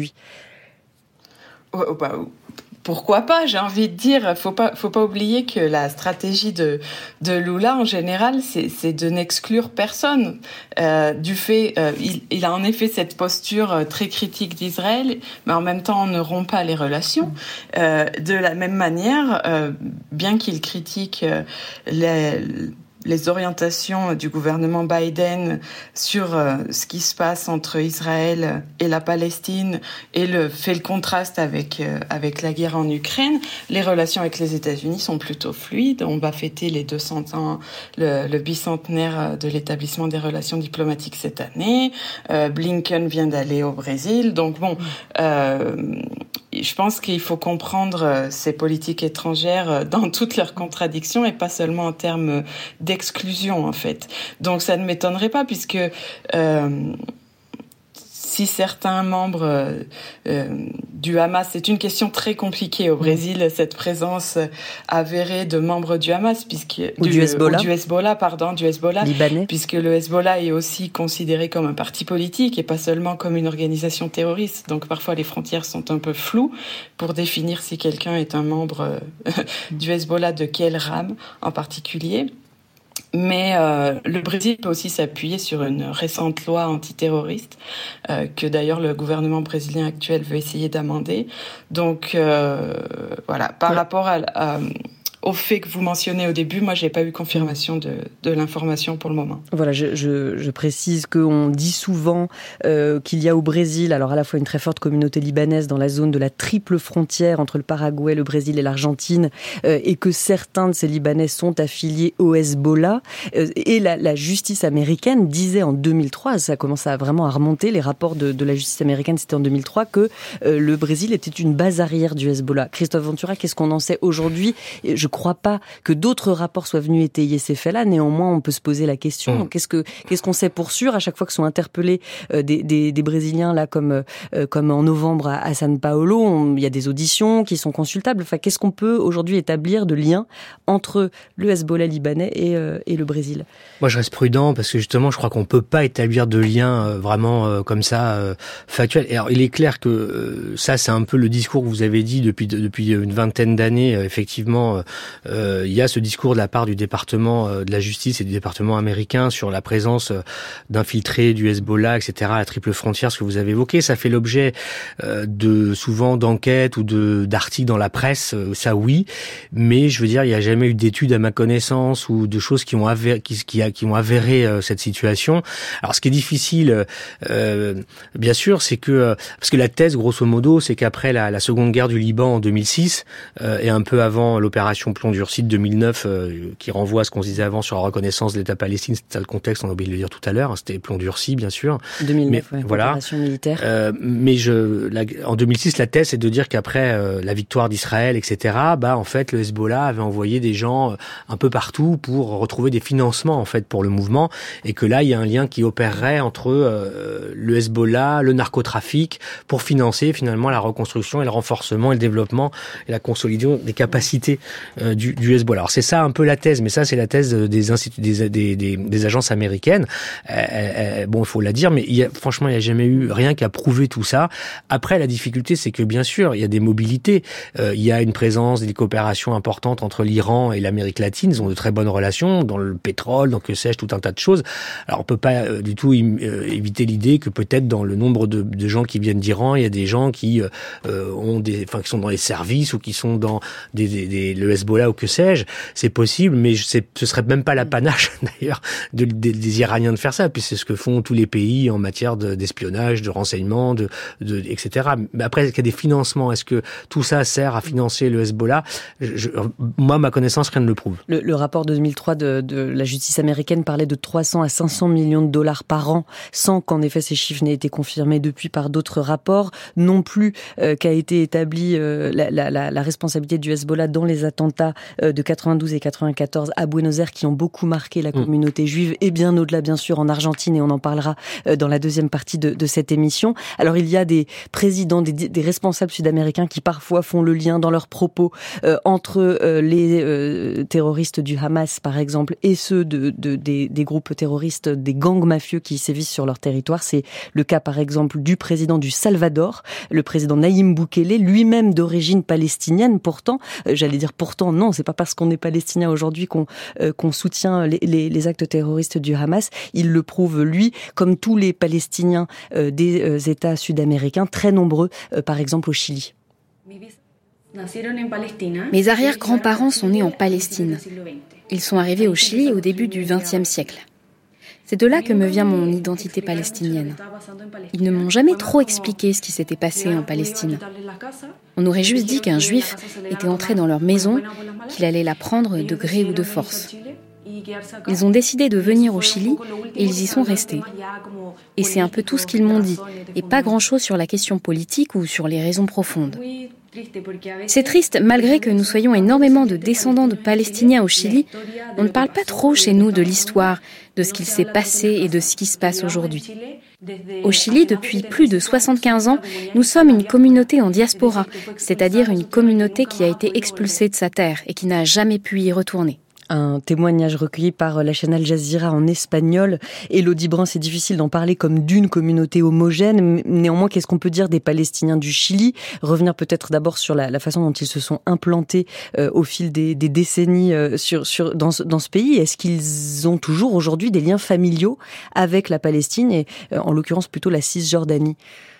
Oh, bah, Pourquoi pas, j'ai envie de dire, faut pas, faut pas oublier que la stratégie de, de Lula, en général, c'est, c'est de n'exclure personne. Euh, du fait, euh, il, il a en effet cette posture très critique d'Israël, mais en même temps, on ne rompt pas les relations. Euh, de la même manière, euh, bien qu'il critique euh, les, les orientations du gouvernement Biden sur euh, ce qui se passe entre Israël et la Palestine et le fait le contraste avec euh, avec la guerre en Ukraine, les relations avec les États-Unis sont plutôt fluides. On va fêter les deux cents ans, le, le bicentenaire de l'établissement des relations diplomatiques cette année. Euh, Blinken vient d'aller au Brésil, donc bon. Euh, Je pense qu'il faut comprendre ces politiques étrangères dans toutes leurs contradictions et pas seulement en termes d'exclusion, en fait. Donc ça ne m'étonnerait pas puisque euh, si certains membres euh, du Hamas, c'est une question très compliquée au Brésil, cette présence avérée de membres du Hamas, puisque ou du, du Hezbollah, ou du Hezbollah, pardon, du Hezbollah, libanais, puisque le Hezbollah est aussi considéré comme un parti politique et pas seulement comme une organisation terroriste. Donc parfois les frontières sont un peu floues pour définir si quelqu'un est un membre du Hezbollah, de quelle rame en particulier. Mais euh, le Brésil peut aussi s'appuyer sur une récente loi antiterroriste euh, que d'ailleurs le gouvernement brésilien actuel veut essayer d'amender. Donc euh, voilà, par ouais. rapport à, à, au fait que vous mentionnez au début, moi, j'ai pas eu confirmation de, de l'information pour le moment. Voilà, je, je, je précise qu'on dit souvent euh, qu'il y a au Brésil, alors à la fois une très forte communauté libanaise dans la zone de la triple frontière entre le Paraguay, le Brésil et l'Argentine, euh, et que certains de ces Libanais sont affiliés au Hezbollah. Euh, et la, la justice américaine disait en deux mille trois, ça commence à vraiment à remonter, les rapports de, de la justice américaine, c'était en deux mille trois, que euh, le Brésil était une base arrière du Hezbollah. Christophe Ventura, qu'est-ce qu'on en sait aujourd'hui ? Je ne crois pas que d'autres rapports soient venus étayer ces faits-là. Néanmoins, on peut se poser la question. Mmh. Qu'est-ce que qu'est-ce qu'on sait pour sûr à chaque fois que sont interpellés euh, des, des, des Brésiliens là, comme euh, comme en novembre à, à São Paulo, on, il y a des auditions qui sont consultables. Enfin, qu'est-ce qu'on peut aujourd'hui établir de lien entre le Hezbollah libanais et, euh, et le Brésil ? Moi, je reste prudent parce que justement, je crois qu'on peut pas établir de lien euh, vraiment euh, comme ça euh, factuel. Et alors, il est clair que euh, ça, c'est un peu le discours que vous avez dit depuis depuis une vingtaine d'années. Euh, effectivement, euh, il y a ce discours de la part du département euh, de la justice et du département américain sur la présence euh, d'infiltrés du Hezbollah, et cetera, à la triple frontière, ce que vous avez évoqué. Ça fait l'objet euh, de souvent d'enquêtes ou de d'articles dans la presse. Euh, ça, oui, mais je veux dire, il n'y a jamais eu d'études à ma connaissance ou de choses qui ont avéré, qui, qui, qui ont avéré euh, cette situation. Alors, ce qui est difficile, euh, bien sûr, c'est que euh, parce que la thèse, grosso modo, c'est qu'après la, la seconde guerre du Liban en deux mille six euh, et un peu avant l'opération Plomb Durci de deux mille neuf, euh, qui renvoie à ce qu'on se disait avant sur la reconnaissance de l'État palestinien, c'était ça le contexte, on a oublié de le dire tout à l'heure, hein, c'était Plomb Durci, bien sûr. deux mille neuf, mais, ouais, voilà. Opération militaire. Euh, mais je, la, en deux mille six, la thèse, c'est de dire qu'après euh, la victoire d'Israël, et cetera, bah en fait, le Hezbollah avait envoyé des gens euh, un peu partout pour retrouver des financements en fait pour le mouvement, et que là, il y a un lien qui opérerait entre euh, le Hezbollah, le narcotrafic, pour financer finalement la reconstruction et le renforcement et le développement et la consolidation des capacités euh, du, du Hezbollah. Alors c'est ça un peu la thèse, mais ça c'est la thèse des instituts, des, des, des, des agences américaines. Euh, euh, bon, il faut la dire, mais il y a, franchement, il n'y a jamais eu rien qui a prouvé tout ça. Après, la difficulté, c'est que bien sûr, il y a des mobilités. Euh, il y a une présence, des coopérations importantes entre l'Iran et l'Amérique latine. Ils ont de très bonnes relations dans le pétrole, dans que sais-je, tout un tas de choses. Alors on peut pas euh, du tout im- euh, éviter l'idée que peut-être dans le nombre de, de gens qui viennent d'Iran, il y a des gens qui euh, ont des, enfin qui sont dans les services ou qui sont dans des, des, des le Hezbollah ou que sais-je. C'est possible, mais c'est, ce serait même pas l'apanage d'ailleurs de, des, des Iraniens de faire ça, puis c'est ce que font tous les pays en matière de, d'espionnage, de renseignement, de, de et cetera. Mais après, est-ce qu'il y a des financements ? Est-ce que tout ça sert à financer le Hezbollah ? je, je, Moi, ma connaissance, rien ne le prouve. Le, le rapport de deux mille trois de, de la justice américaine parlait de trois cents à cinq cents millions de dollars par an, sans qu'en effet ces chiffres n'aient été confirmés depuis par d'autres rapports. Non plus euh, qu'a été établie euh, la, la, la, la responsabilité du Hezbollah dans les attentats euh, de quatre-vingt-douze et quatre-vingt-quatorze à Buenos Aires qui ont beaucoup marqué la communauté mmh. juive et bien au-delà bien sûr en Argentine, et on en parlera euh, dans la deuxième partie de, de cette émission. Alors il y a des présidents, des, des responsables sud-américains qui parfois font le lien dans leurs propos euh, entre euh, les euh, terroristes du Hamas par exemple et ceux de, de, des, des groupes terroristes, des gangs mafieux qui sévissent sur leur territoire. C'est le cas par exemple du président du Salvador, le président Nayib Bukele, lui-même d'origine palestinienne. Pourtant, euh, j'allais dire pourtant, non, c'est pas parce qu'on est palestinien aujourd'hui qu'on, euh, qu'on soutient les, les, les actes terroristes du Hamas. Il le prouve, lui, comme tous les Palestiniens euh, des euh, États sud-américains, très nombreux, euh, par exemple au Chili. Mes arrière-grands-parents sont nés en Palestine. Ils sont arrivés au Chili au début du vingtième siècle. C'est de là que me vient mon identité palestinienne. Ils ne m'ont jamais trop expliqué ce qui s'était passé en Palestine. On aurait juste dit qu'un juif était entré dans leur maison, qu'il allait la prendre de gré ou de force. Ils ont décidé de venir au Chili et ils y sont restés. Et c'est un peu tout ce qu'ils m'ont dit, et pas grand-chose sur la question politique ou sur les raisons profondes. C'est triste, malgré que nous soyons énormément de descendants de Palestiniens au Chili, on ne parle pas trop chez nous de l'histoire, de ce qu'il s'est passé et de ce qui se passe aujourd'hui. Au Chili, depuis plus de soixante-quinze ans, nous sommes une communauté en diaspora, c'est-à-dire une communauté qui a été expulsée de sa terre et qui n'a jamais pu y retourner. Un témoignage recueilli par la chaîne Al Jazeera en espagnol. Élodie Brun, c'est difficile d'en parler comme d'une communauté homogène. Néanmoins, qu'est-ce qu'on peut dire des Palestiniens du Chili ? Revenir peut-être d'abord sur la, la façon dont ils se sont implantés euh, au fil des, des décennies euh, sur, sur, dans, ce, dans ce pays. Est-ce qu'ils ont toujours aujourd'hui des liens familiaux avec la Palestine et euh, en l'occurrence plutôt la Cisjordanie ?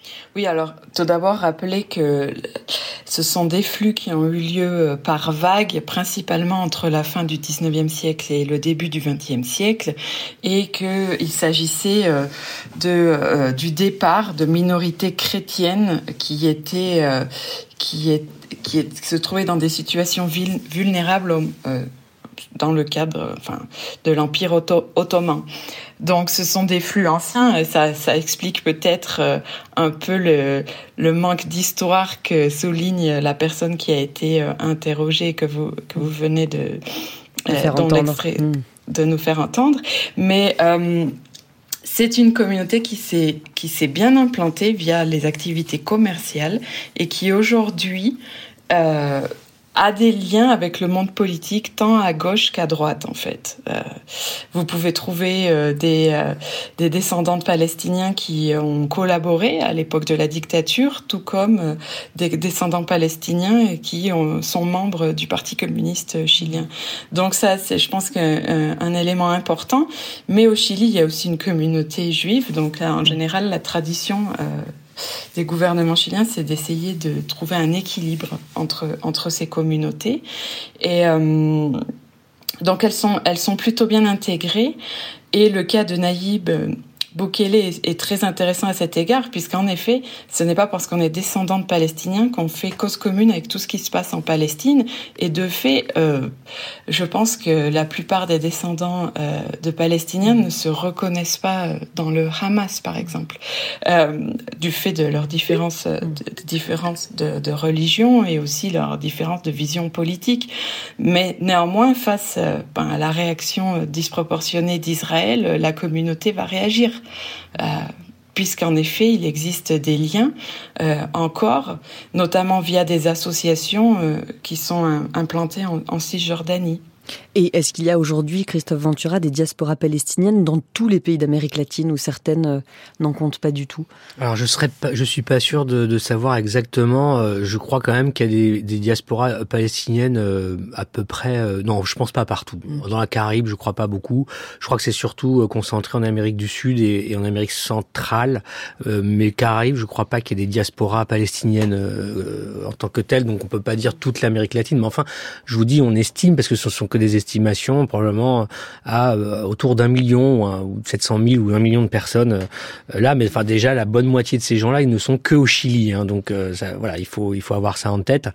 Oui, alors tout d'abord rappeler que ce sont des flux qui ont eu lieu par vagues, principalement entre la fin du dix-neuvième siècle et le début du vingtième siècle, et qu'il s'agissait de, euh, du départ de minorités chrétiennes qui étaient, euh, qui, est, qui, est, qui se trouvaient dans des situations vulnérables euh, dans le cadre enfin, de l'Empire otto- ottoman. Donc, ce sont des flux anciens. Ça, ça explique peut-être euh, un peu le, le manque d'histoire que souligne la personne qui a été euh, interrogée, que vous que vous venez de, euh, dont l'extrait, mmh. de nous faire entendre. Mais euh, c'est une communauté qui s'est qui s'est bien implantée via les activités commerciales et qui aujourd'hui euh, a des liens avec le monde politique, tant à gauche qu'à droite, en fait. Euh, vous pouvez trouver euh, des, euh, des descendants de Palestiniens qui ont collaboré à l'époque de la dictature, tout comme euh, des descendants palestiniens qui ont, sont membres du Parti communiste chilien. Donc ça, c'est, je pense, qu'un un élément important. Mais au Chili, il y a aussi une communauté juive. Donc là, en général, la tradition Euh, des gouvernements chiliens, c'est d'essayer de trouver un équilibre entre entre ces communautés. Et euh, donc elles sont elles sont plutôt bien intégrées. Et le cas de Nayib Bukele est, est très intéressant à cet égard, puisqu'en effet, ce n'est pas parce qu'on est descendant de Palestiniens qu'on fait cause commune avec tout ce qui se passe en Palestine. Et de fait, euh, je pense que la plupart des descendants euh, de Palestiniens ne se reconnaissent pas dans le Hamas, par exemple, euh, du fait de leurs différences, de, de, différences de, de religion et aussi leurs différences de vision politique. Mais néanmoins, face euh, ben, à la réaction disproportionnée d'Israël, la communauté va réagir. Euh, puisqu'en effet, il existe des liens euh, encore, notamment via des associations euh, qui sont un, implantées en, en Cisjordanie. Et est-ce qu'il y a aujourd'hui, Christophe Ventura, des diasporas palestiniennes dans tous les pays d'Amérique latine où certaines euh, n'en comptent pas du tout? Alors je serais pas, je suis pas sûr de, de savoir exactement. Euh, je crois quand même qu'il y a des, des diasporas palestiniennes euh, à peu près. Euh, non, je pense pas partout. Dans la Caraïbe, je crois pas beaucoup. Je crois que c'est surtout euh, concentré en Amérique du Sud et, et en Amérique centrale. Euh, mais Caraïbes, je crois pas qu'il y ait des diasporas palestiniennes euh, en tant que telles. Donc on peut pas dire toute l'Amérique latine. Mais enfin, je vous dis, on estime parce que ce sont que des estimations, probablement à euh, autour d'un million ou, un, ou sept cent mille ou un million de personnes euh, là. Mais enfin déjà la bonne moitié de ces gens-là, ils ne sont que au Chili. Hein, donc euh, ça, voilà, il faut il faut avoir ça en tête.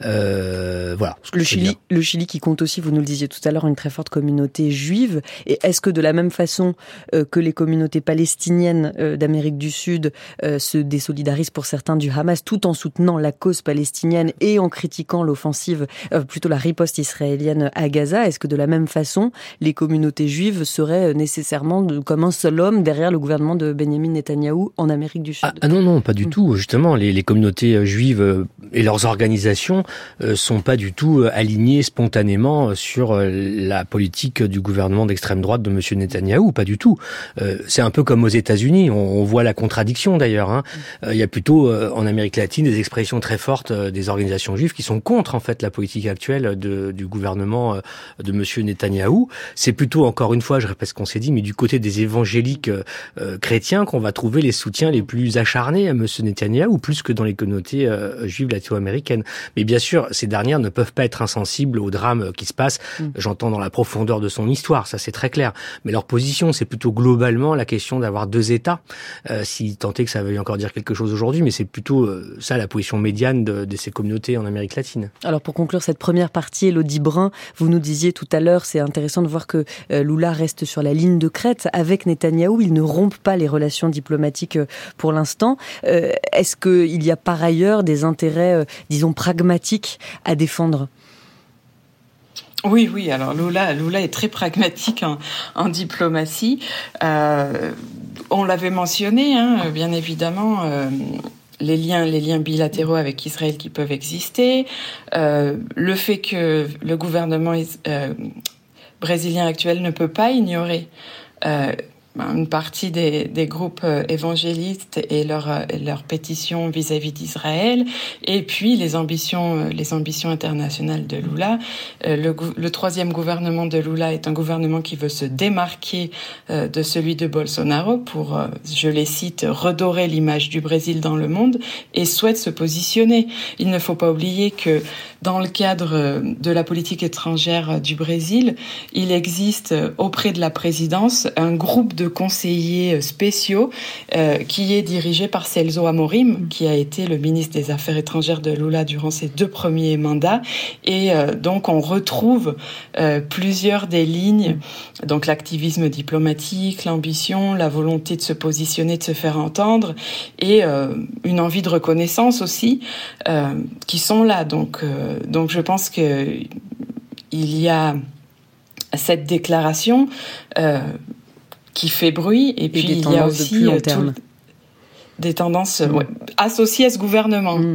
Euh, voilà. Le Chili, dire. le Chili qui compte aussi, vous nous le disiez tout à l'heure, une très forte communauté juive. Et est-ce que de la même façon euh, que les communautés palestiniennes euh, d'Amérique du Sud euh, se désolidarisent pour certains du Hamas, tout en soutenant la cause palestinienne et en critiquant l'offensive, euh, plutôt la riposte israélienne à Gaza, est-ce que de la même façon, les communautés juives seraient nécessairement de, comme un seul homme derrière le gouvernement de Benyamin Netanyahou en Amérique du Sud? Ah, ah non, non, pas du mmh. tout. Justement, les, les communautés juives et leurs organisations euh, sont pas du tout alignées spontanément sur la politique du gouvernement d'extrême droite de M. Netanyahou, pas du tout. Euh, c'est un peu comme aux États-Unis, on, on voit la contradiction d'ailleurs. Hein. Euh, il y a plutôt euh, en Amérique latine des expressions très fortes euh, des organisations juives qui sont contre en fait la politique actuelle de, du gouvernement euh, de Monsieur Netanyahou. C'est plutôt, encore une fois, je répète ce qu'on s'est dit, mais du côté des évangéliques euh, chrétiens qu'on va trouver les soutiens les plus acharnés à Monsieur Netanyahou, plus que dans les communautés euh, juives latino-américaines. Mais bien sûr, ces dernières ne peuvent pas être insensibles au drame qui se passe. Mmh. J'entends dans la profondeur de son histoire, ça c'est très clair. Mais leur position, c'est plutôt globalement la question d'avoir deux États, euh, si tant est que ça veuille encore dire quelque chose aujourd'hui, mais c'est plutôt euh, ça la position médiane de, de ces communautés en Amérique latine. Alors pour conclure cette première partie, Élodie Brun, vous nous disiez tout à l'heure, c'est intéressant de voir que euh, Lula reste sur la ligne de crête avec Netanyahou. Ils ne rompent pas les relations diplomatiques euh, pour l'instant. Euh, est-ce qu'il y a par ailleurs des intérêts, euh, disons, pragmatiques à défendre ? Oui, oui. Alors Lula, Lula est très pragmatique en, en diplomatie. Euh, on l'avait mentionné, hein, bien évidemment. Euh, les liens, les liens bilatéraux avec Israël qui peuvent exister, euh, le fait que le gouvernement euh, brésilien actuel ne peut pas ignorer euh, une partie des, des groupes évangélistes et leurs leur pétitions vis-à-vis d'Israël, et puis les ambitions, les ambitions internationales de Lula. Le, le troisième gouvernement de Lula est un gouvernement qui veut se démarquer de celui de Bolsonaro pour, je les cite, redorer l'image du Brésil dans le monde et souhaite se positionner. Il ne faut pas oublier que dans le cadre de la politique étrangère du Brésil, il existe auprès de la présidence un groupe de conseillers spéciaux euh, qui est dirigé par Celso Amorim, qui a été le ministre des Affaires étrangères de Lula durant ses deux premiers mandats. Et euh, donc on retrouve euh, plusieurs des lignes, donc l'activisme diplomatique, l'ambition, la volonté de se positionner, de se faire entendre, et euh, une envie de reconnaissance aussi, euh, qui sont là. Donc, euh, donc je pense que il y a cette déclaration euh, qui fait bruit, et, et puis il y a aussi euh, tout, des tendances mmh. ouais, associées à ce gouvernement. Mmh.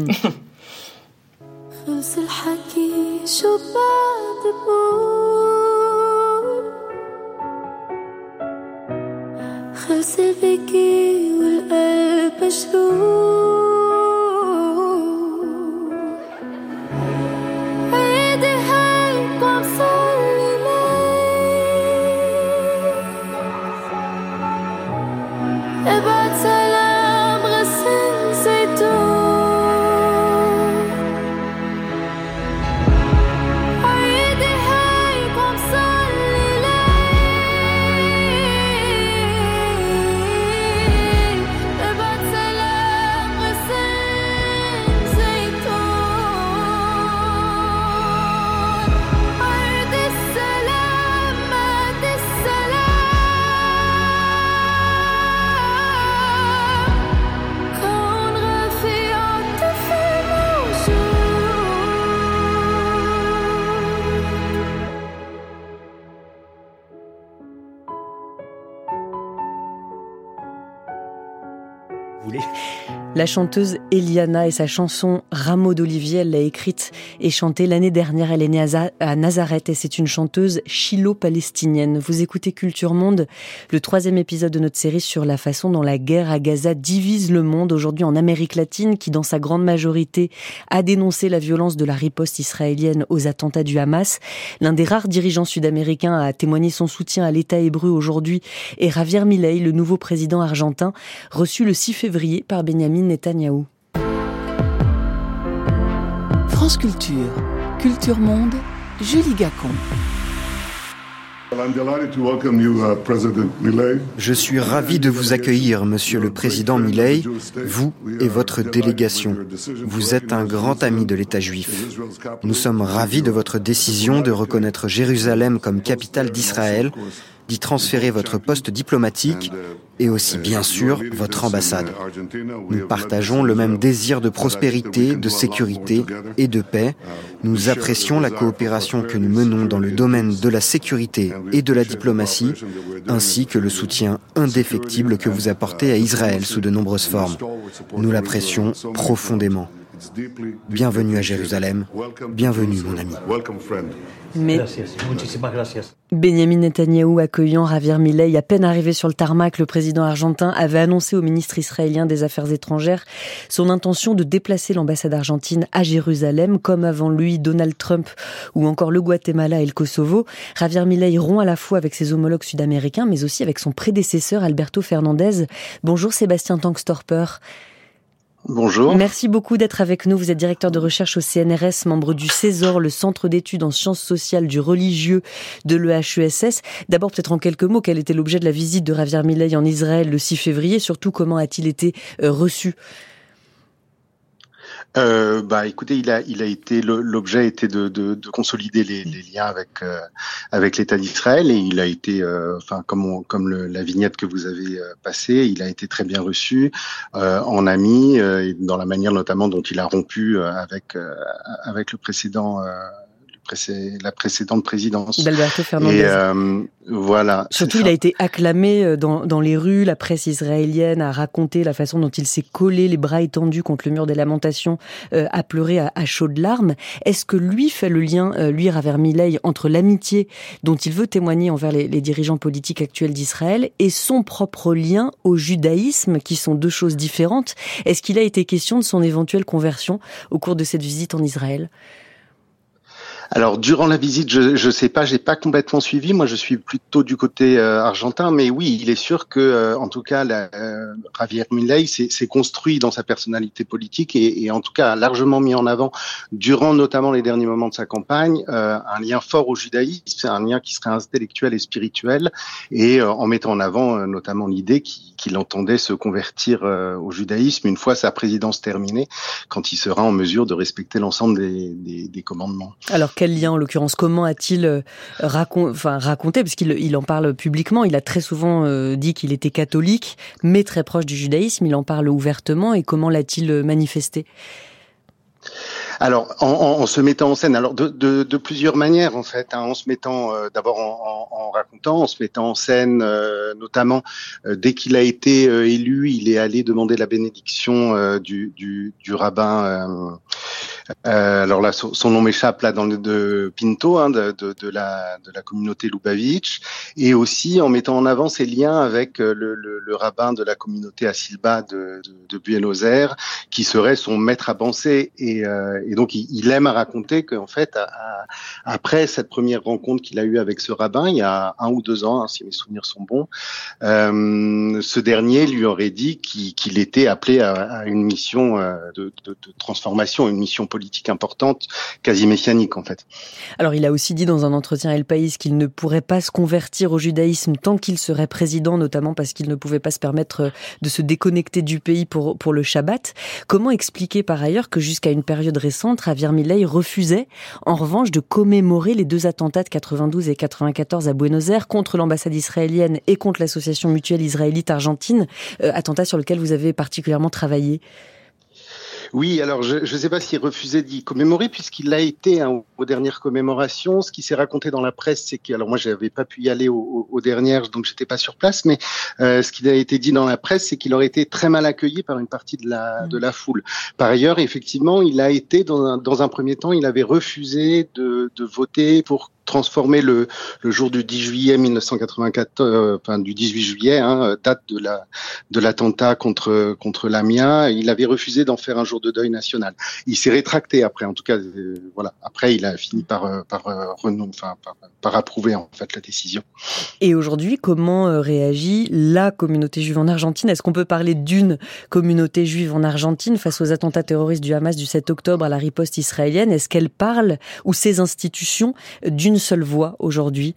La chanteuse Eliana et sa chanson Rameau d'Olivier, elle l'a écrite et chantée l'année dernière. Elle est née à Nazareth et c'est une chanteuse chilo-palestinienne. Vous écoutez Culture Monde, le troisième épisode de notre série sur la façon dont la guerre à Gaza divise le monde aujourd'hui en Amérique latine, qui dans sa grande majorité a dénoncé la violence de la riposte israélienne aux attentats du Hamas. L'un des rares dirigeants sud-américains à témoigner son soutien à l'État hébreu aujourd'hui est Javier Milei, le nouveau président argentin, reçu le six février par Benjamin Netanyahou. France Culture, Culture Monde, Julie Gacon. Je suis ravi de vous accueillir, Monsieur le Président Milei, vous et votre délégation. Vous êtes un grand ami de l'État juif. Nous sommes ravis de votre décision de reconnaître Jérusalem comme capitale d'Israël, d'y transférer votre poste diplomatique et aussi, bien sûr, votre ambassade. Nous partageons le même désir de prospérité, de sécurité et de paix. Nous apprécions la coopération que nous menons dans le domaine de la sécurité et de la diplomatie, ainsi que le soutien indéfectible que vous apportez à Israël sous de nombreuses formes. Nous l'apprécions profondément. Bienvenue à Jérusalem. Bienvenue, mon ami. Mais Benjamin Netanyahou accueillant Javier Milei, à peine arrivé sur le tarmac, le président argentin avait annoncé au ministre israélien des Affaires étrangères son intention de déplacer l'ambassade argentine à Jérusalem, comme avant lui Donald Trump ou encore le Guatemala et le Kosovo. Javier Milei rompt à la fois avec ses homologues sud-américains, mais aussi avec son prédécesseur Alberto Fernandez. Bonjour Sébastien Tangstorper. Bonjour. Merci beaucoup d'être avec nous. Vous êtes directeur de recherche au C N R S, membre du Césor, le Centre d'études en sciences sociales du religieux de l'E H E S S. D'abord, peut-être en quelques mots, quel était l'objet de la visite de Javier Milei en Israël le six février? Surtout, comment a-t-il été euh, reçu? Euh, bah, écoutez, il a, il a été l'objet était de, de, de consolider les, les liens avec euh, avec l'État d'Israël, et il a été, euh, enfin comme on, comme le, la vignette que vous avez euh, passée, il a été très bien reçu euh, en ami, euh, et dans la manière notamment dont il a rompu euh, avec euh, avec le précédent. Euh, précé- la précédente présidence. D'Alberto Fernandez. Et euh, voilà. Surtout, il a été acclamé dans, dans les rues. La presse israélienne a raconté la façon dont il s'est collé les bras étendus contre le mur des lamentations, euh, à pleurer à, à chaudes larmes. Est-ce que lui fait le lien, euh, lui, Javier Milei, entre l'amitié dont il veut témoigner envers les, les dirigeants politiques actuels d'Israël et son propre lien au judaïsme, qui sont deux choses différentes? Est-ce qu'il a été question de son éventuelle conversion au cours de cette visite en Israël? Alors durant la visite, je je sais pas, j'ai pas complètement suivi. Moi, je suis plutôt du côté euh, argentin, mais oui, il est sûr que, euh, en tout cas, la, euh, Javier Milei s'est, s'est construit dans sa personnalité politique et, et en tout cas a largement mis en avant, durant notamment les derniers moments de sa campagne, euh, un lien fort au judaïsme, c'est un lien qui serait intellectuel et spirituel, et euh, en mettant en avant euh, notamment l'idée qu'il, qu'il entendait se convertir euh, au judaïsme une fois sa présidence terminée, quand il sera en mesure de respecter l'ensemble des, des, des commandements. Alors, quel lien, en l'occurrence? Comment a-t-il racon- enfin, raconté, parce qu'il il en parle publiquement, il a très souvent euh, dit qu'il était catholique, mais très proche du judaïsme, il en parle ouvertement, et comment l'a-t-il manifesté? Alors, en, en, en se mettant en scène, alors de, de, de plusieurs manières en fait, hein, en se mettant euh, d'abord en, en, en racontant, en se mettant en scène, euh, notamment euh, dès qu'il a été euh, élu, il est allé demander la bénédiction euh, du, du, du rabbin. Euh, euh, alors là, son, son nom m'échappe là dans le de Pinto, hein, de, de, de la de la communauté Lubavitch, et aussi en mettant en avant ses liens avec le, le, le rabbin de la communauté Asilba de, de, de Buenos Aires, qui serait son maître à penser. Et, euh, et donc, il, il aime à raconter qu'en fait, à, à, après cette première rencontre qu'il a eue avec ce rabbin, il y a un ou deux ans, hein, si mes souvenirs sont bons, euh, ce dernier lui aurait dit qu'il, qu'il était appelé à, à une mission euh, de, de, de transformation, une mission politique importante, quasi messianique en fait. Alors, il a aussi dit dans un entretien à El País qu'il ne pourrait pas se convertir au judaïsme tant qu'il serait président, notamment parce qu'il ne pouvait pas se permettre de se déconnecter du pays pour, pour le Shabbat. Comment expliquer par ailleurs que jusqu'à une période récente, Javier Milei refusait en revanche de commémorer les deux attentats de quatre-vingt-douze et quatre-vingt-quatorze à Buenos Aires contre l'ambassade israélienne et contre l'association mutuelle israélite argentine, euh, attentats sur lesquels vous avez particulièrement travaillé? Oui, alors je ne sais pas s'il refusait d'y commémorer puisqu'il l'a été hein, aux dernières commémorations. Ce qui s'est raconté dans la presse, c'est que, alors moi j'avais pas pu y aller aux, aux dernières, donc j'étais pas sur place, mais euh, ce qui a été dit dans la presse, c'est qu'il aurait été très mal accueilli par une partie de la de la foule. Par ailleurs, effectivement, il a été dans un, dans un premier temps, il avait refusé de, de voter pour transformer le, le jour du dix juillet mille neuf cent quatre-vingt-quatorze, euh, enfin du dix-huit juillet, hein, date de la de l'attentat contre contre l'Amia. Il avait refusé d'en faire un jour de deuil national. Il s'est rétracté après, en tout cas, euh, voilà. Après, il a fini par euh, par euh, renom, enfin par, par approuver en fait la décision. Et aujourd'hui, comment euh, réagit la communauté juive en Argentine? Est-ce qu'on peut parler d'une communauté juive en Argentine face aux attentats terroristes du Hamas du sept octobre à la riposte israélienne? Est-ce qu'elle parle, ou ces institutions, d'une seule voix aujourd'hui?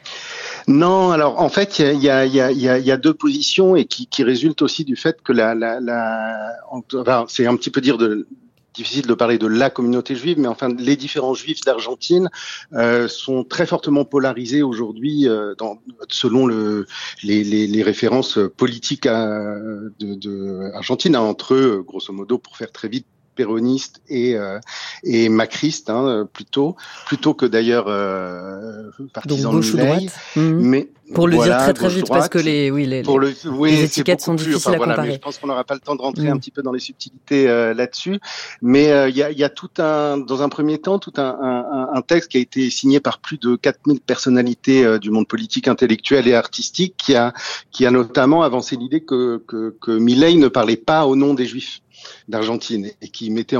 Non, alors en fait, il y a, y, a, y, a, y a deux positions et qui, qui résultent aussi du fait que la, la, la enfin, c'est un petit peu dire de difficile de parler de la communauté juive, mais enfin les différents juifs d'Argentine euh, sont très fortement polarisés aujourd'hui, euh, dans, selon le, les, les, les références politiques à, de, de Argentine, hein, entre eux, grosso modo, pour faire très vite, péroniste et euh, et macriste, hein, plutôt plutôt que d'ailleurs euh, partisan de Milei. Mmh. Mais pour le voilà, dire très très vite droite, parce que les oui les, pour le, oui, les étiquettes sont plus, difficiles enfin, à voilà, comparer. Mais je pense qu'on n'aura pas le temps de rentrer mmh. un petit peu dans les subtilités euh, là-dessus, mais il euh, y a il y a tout un dans un premier temps tout un, un un texte qui a été signé par plus de quatre mille personnalités euh, du monde politique, intellectuel et artistique qui a qui a notamment avancé l'idée que que que Milei ne parlait pas au nom des Juifs d'Argentine et qui mettait en,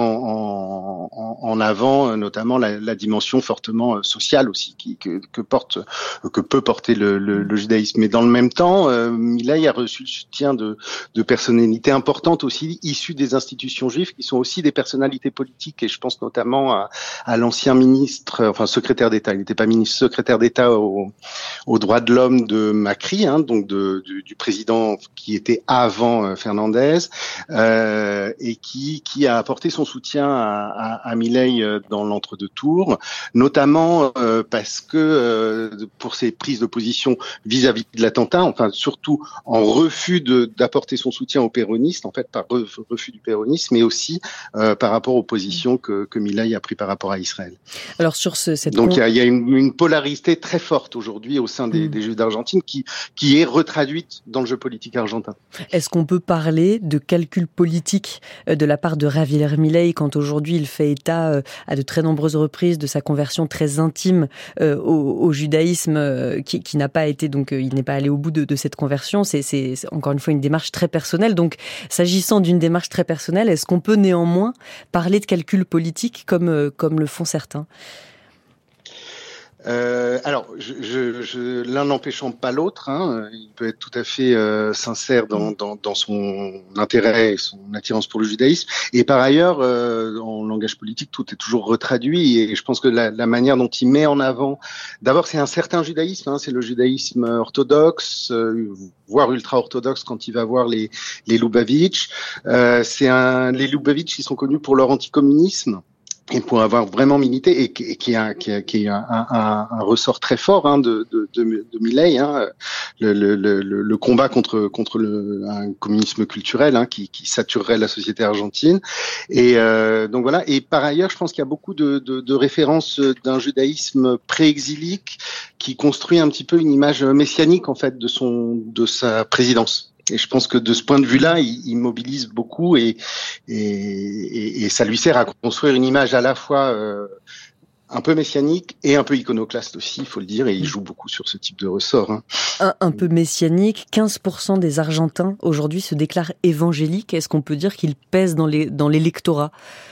en, en avant notamment la, la dimension fortement sociale aussi qui, que, que porte que peut porter le, le, le judaïsme. Mais dans le même temps, euh, Milei a reçu le soutien de, de personnalités importantes aussi issues des institutions juives qui sont aussi des personnalités politiques et je pense notamment à, à l'ancien ministre, enfin secrétaire d'État, il n'était pas ministre, secrétaire d'État aux au droits de l'homme de Macri, hein, donc de, du, du président qui était avant euh, Fernandez. Euh, euh, et qui qui a apporté son soutien à, à, à Milei dans l'entre-deux tours, notamment euh, parce que euh, pour ses prises de position vis-à-vis de l'attentat, enfin surtout en refus de, d'apporter son soutien aux péronistes, en fait par refus du péronisme, mais aussi euh, par rapport aux positions que, que Milei a pris par rapport à Israël. Alors sur ce, cette donc il y a, y a une, une polarité très forte aujourd'hui au sein des, mmh. des Juifs d'Argentine qui qui est retraduite dans le jeu politique argentin. Est-ce qu'on peut parler de calcul politique de la part de Javier Milei quand aujourd'hui il fait état à de très nombreuses reprises de sa conversion très intime au, au judaïsme qui, qui n'a pas été, donc il n'est pas allé au bout de, de cette conversion. C'est, c'est, c'est encore une fois une démarche très personnelle. Donc s'agissant d'une démarche très personnelle, est-ce qu'on peut néanmoins parler de calcul politique comme, comme le font certains ? Euh, alors, je, je, je, l'un n'empêchant pas l'autre, hein, il peut être tout à fait euh, sincère dans, dans, dans son intérêt et son attirance pour le judaïsme. Et par ailleurs, euh, en langage politique, tout est toujours retraduit. Et je pense que la, la manière dont il met en avant, d'abord, c'est un certain judaïsme, hein, c'est le judaïsme orthodoxe, euh, voire ultra-orthodoxe quand il va voir les, les Lubavitch. Euh, c'est un, les Lubavitch qui sont connus pour leur anticommunisme. Et pour avoir vraiment milité, et qui, qui est un, qui est, qui est un, un, un ressort très fort hein, de, de, de, de Milei, hein, le, le, le, le combat contre contre le, un communisme culturel hein, qui, qui saturerait la société argentine. Et euh, donc voilà. Et par ailleurs, je pense qu'il y a beaucoup de, de, de références d'un judaïsme pré-exilique qui construit un petit peu une image messianique en fait de son de sa présidence. Et je pense que de ce point de vue-là, il, il mobilise beaucoup et, et, et, et ça lui sert à construire une image à la fois euh, un peu messianique et un peu iconoclaste aussi, il faut le dire, et il joue beaucoup sur ce type de ressort. Hein. Un, un peu messianique, quinze pour cent des Argentins aujourd'hui se déclarent évangéliques. Est-ce qu'on peut dire qu'ils pèsent dans, les, dans l'électorat ?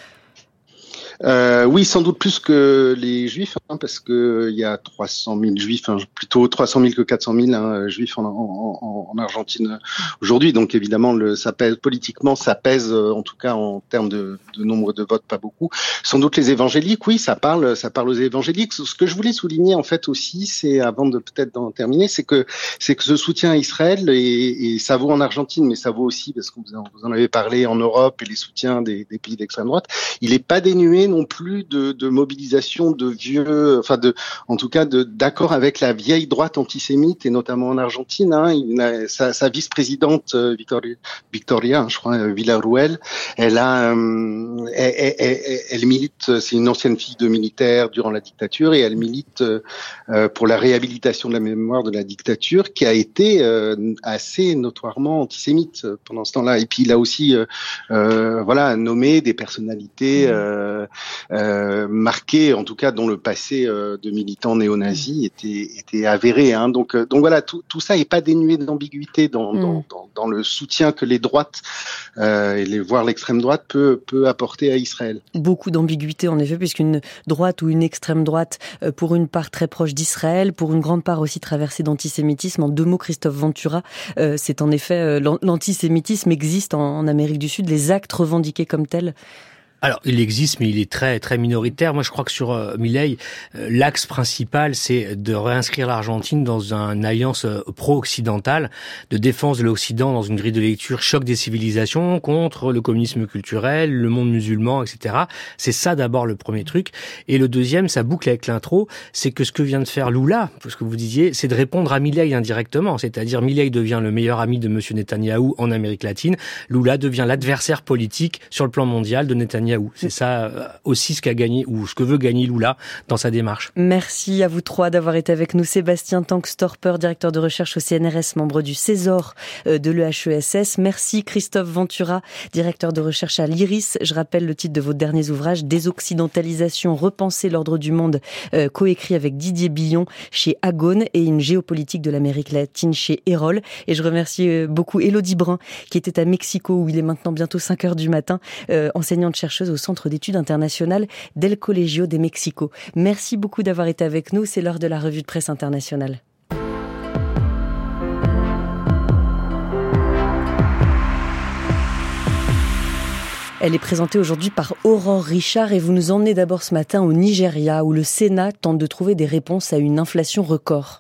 Euh, oui, sans doute plus que les Juifs, hein, parce que il y a trois cent mille Juifs, hein, plutôt trois cent mille que quatre cent mille hein, Juifs en, en, en Argentine aujourd'hui. Donc évidemment, le, ça pèse politiquement, ça pèse en tout cas en termes de, de nombre de votes, pas beaucoup. Sans doute les évangéliques, oui, ça parle, ça parle aux évangéliques. Ce que je voulais souligner en fait aussi, c'est avant de peut-être d'en terminer, c'est que c'est que ce soutien à Israël et, et ça vaut en Argentine, mais ça vaut aussi parce que vous en, vous en avez parlé en Europe et les soutiens des, des pays d'extrême droite. Il est pas dénué non plus de, de mobilisation de vieux, enfin de, en tout cas de d'accord avec la vieille droite antisémite et notamment en Argentine. Hein, il a, sa, sa vice-présidente Victoria, Victoria, je crois, Villarruel, elle a, euh, elle, elle, elle, elle milite. C'est une ancienne fille de militaire durant la dictature et elle milite euh, pour la réhabilitation de la mémoire de la dictature, qui a été euh, assez notoirement antisémite pendant ce temps-là. Et puis il a aussi, euh, euh, voilà, nommé des personnalités. Euh, Euh, marqué, en tout cas dont le passé euh, de militants néo-nazis était, était avéré. Hein. Donc, euh, donc voilà, tout, tout ça n'est pas dénué d'ambiguïté dans, mmh. dans, dans, dans le soutien que les droites, euh, et les, voire l'extrême droite, peut, peut apporter à Israël. Beaucoup d'ambiguïté en effet, puisqu'une droite ou une extrême droite, euh, pour une part très proche d'Israël, pour une grande part aussi traversée d'antisémitisme. En deux mots, Christophe Ventura, euh, c'est en effet, euh, l'antisémitisme existe en, en Amérique du Sud, les actes revendiqués comme tels. Alors, il existe, mais il est très très minoritaire. Moi, je crois que sur euh, Milei, euh, l'axe principal, c'est de réinscrire l'Argentine dans une alliance euh, pro-occidentale, de défense de l'Occident dans une grille de lecture choc des civilisations contre le communisme culturel, le monde musulman, et cetera. C'est ça d'abord le premier truc. Et le deuxième, ça boucle avec l'intro, c'est que ce que vient de faire Lula, ce que vous disiez, c'est de répondre à Milei indirectement. C'est-à-dire, Milei devient le meilleur ami de Monsieur Netanyahou en Amérique latine. Lula devient l'adversaire politique sur le plan mondial de Netanyahou. C'est ça aussi ce qu'a gagné ou ce que veut gagner Lula dans sa démarche. Merci à vous trois d'avoir été avec nous. Sébastien Tankstorper, directeur de recherche au C N R S, membre du Césor de l'E H E S S. Merci Christophe Ventura, directeur de recherche à l'I R I S. Je rappelle le titre de vos derniers ouvrages, Désoccidentalisation, repenser l'ordre du monde, euh, coécrit avec Didier Billon chez Agone et une géopolitique de l'Amérique latine chez Erol. Et je remercie beaucoup Élodie Brun qui était à Mexico où il est maintenant bientôt cinq heures du matin, euh, enseignante chercheuse au Centre d'études internationales del Colegio de Mexico. Merci beaucoup d'avoir été avec nous. C'est l'heure de la revue de presse internationale. Elle est présentée aujourd'hui par Aurore Richard et vous nous emmenez d'abord ce matin au Nigeria où le Sénat tente de trouver des réponses à une inflation record.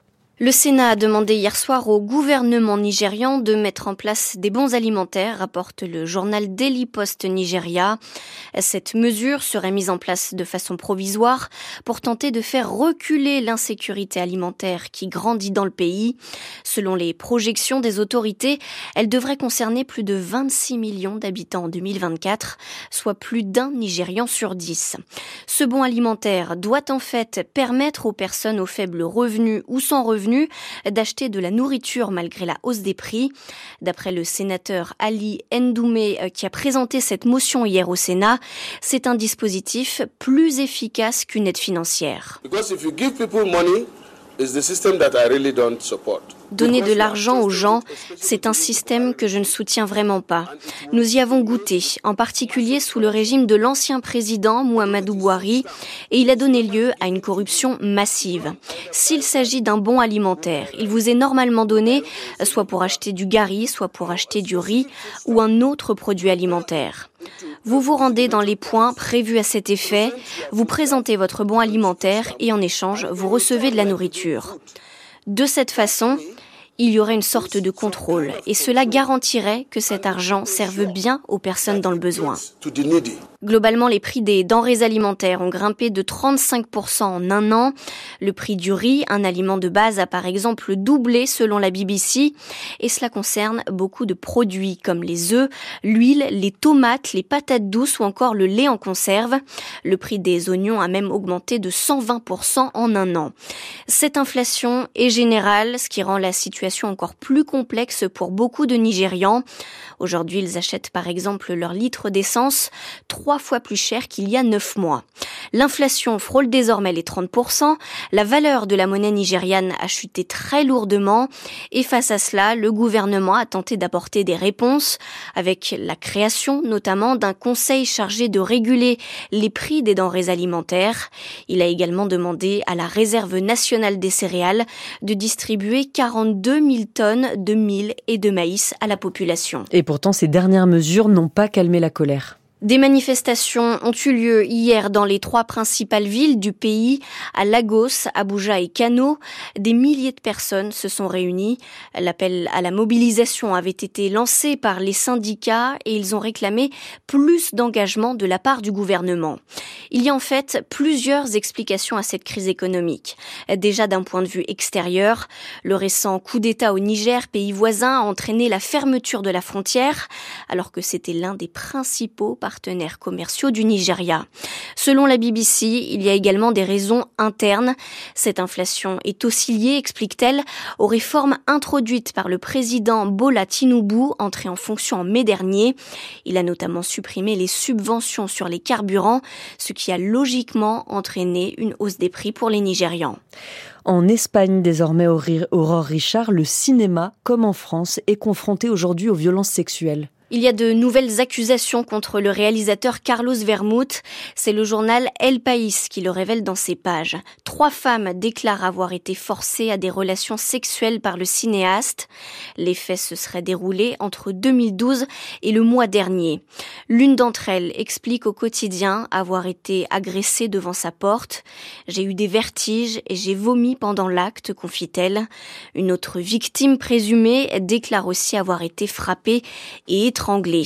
Le Sénat a demandé hier soir au gouvernement nigérian de mettre en place des bons alimentaires, rapporte le journal Daily Post Nigeria. Cette mesure serait mise en place de façon provisoire pour tenter de faire reculer l'insécurité alimentaire qui grandit dans le pays. Selon les projections des autorités, elle devrait concerner plus de vingt-six millions d'habitants en deux mille vingt-quatre, soit plus d'un Nigérian sur dix. Ce bon alimentaire doit en fait permettre aux personnes aux faibles revenus ou sans revenus d'acheter de la nourriture malgré la hausse des prix. D'après le sénateur Ali Ndoumé qui a présenté cette motion hier au Sénat, c'est un dispositif plus efficace qu'une aide financière. Because if you give people money, it's the system that I really don't support. Donner de l'argent aux gens, c'est un système que je ne soutiens vraiment pas. Nous y avons goûté, en particulier sous le régime de l'ancien président Muhammadu Buhari, et il a donné lieu à une corruption massive. S'il s'agit d'un bon alimentaire, il vous est normalement donné soit pour acheter du gari, soit pour acheter du riz ou un autre produit alimentaire. Vous vous rendez dans les points prévus à cet effet, vous présentez votre bon alimentaire et en échange, vous recevez de la nourriture. De cette façon, il y aurait une sorte de contrôle et cela garantirait que cet argent serve bien aux personnes dans le besoin. Globalement, les prix des denrées alimentaires ont grimpé de trente-cinq pour cent en un an. Le prix du riz, un aliment de base, a par exemple doublé selon la B B C. Et cela concerne beaucoup de produits comme les œufs, l'huile, les tomates, les patates douces ou encore le lait en conserve. Le prix des oignons a même augmenté de cent vingt pour cent en un an. Cette inflation est générale, ce qui rend la situation encore plus complexe pour beaucoup de Nigérians. Aujourd'hui, ils achètent par exemple leur litre d'essence trois fois plus cher qu'il y a neuf mois. L'inflation frôle désormais les trente pour cent, la valeur de la monnaie nigériane a chuté très lourdement et face à cela, le gouvernement a tenté d'apporter des réponses avec la création notamment d'un conseil chargé de réguler les prix des denrées alimentaires. Il a également demandé à la Réserve nationale des céréales de distribuer quarante-deux mille tonnes de mil et de maïs à la population. Et pourtant, ces dernières mesures n'ont pas calmé la colère. Des manifestations ont eu lieu hier dans les trois principales villes du pays, à Lagos, Abuja et Kano. Des milliers de personnes se sont réunies. L'appel à la mobilisation avait été lancé par les syndicats et ils ont réclamé plus d'engagement de la part du gouvernement. Il y a en fait plusieurs explications à cette crise économique. Déjà d'un point de vue extérieur, le récent coup d'État au Niger, pays voisin, a entraîné la fermeture de la frontière, alors que c'était l'un des principaux partenaires commerciaux du Nigeria. Selon la B B C, il y a également des raisons internes. Cette inflation est aussi liée, explique-t-elle, aux réformes introduites par le président Bola Tinubu, entré en fonction en mai dernier. Il a notamment supprimé les subventions sur les carburants, ce qui a logiquement entraîné une hausse des prix pour les Nigérians. En Espagne, désormais, Aurore Richard, le cinéma, comme en France, est confronté aujourd'hui aux violences sexuelles. Il y a de nouvelles accusations contre le réalisateur Carlos Vermut. C'est le journal El País qui le révèle dans ses pages. Trois femmes déclarent avoir été forcées à des relations sexuelles par le cinéaste. Les faits se seraient déroulés entre deux mille douze et le mois dernier. L'une d'entre elles explique au quotidien avoir été agressée devant sa porte. « J'ai eu des vertiges et j'ai vomi pendant l'acte », confie-t-elle. Une autre victime présumée déclare aussi avoir été frappée et étranglée.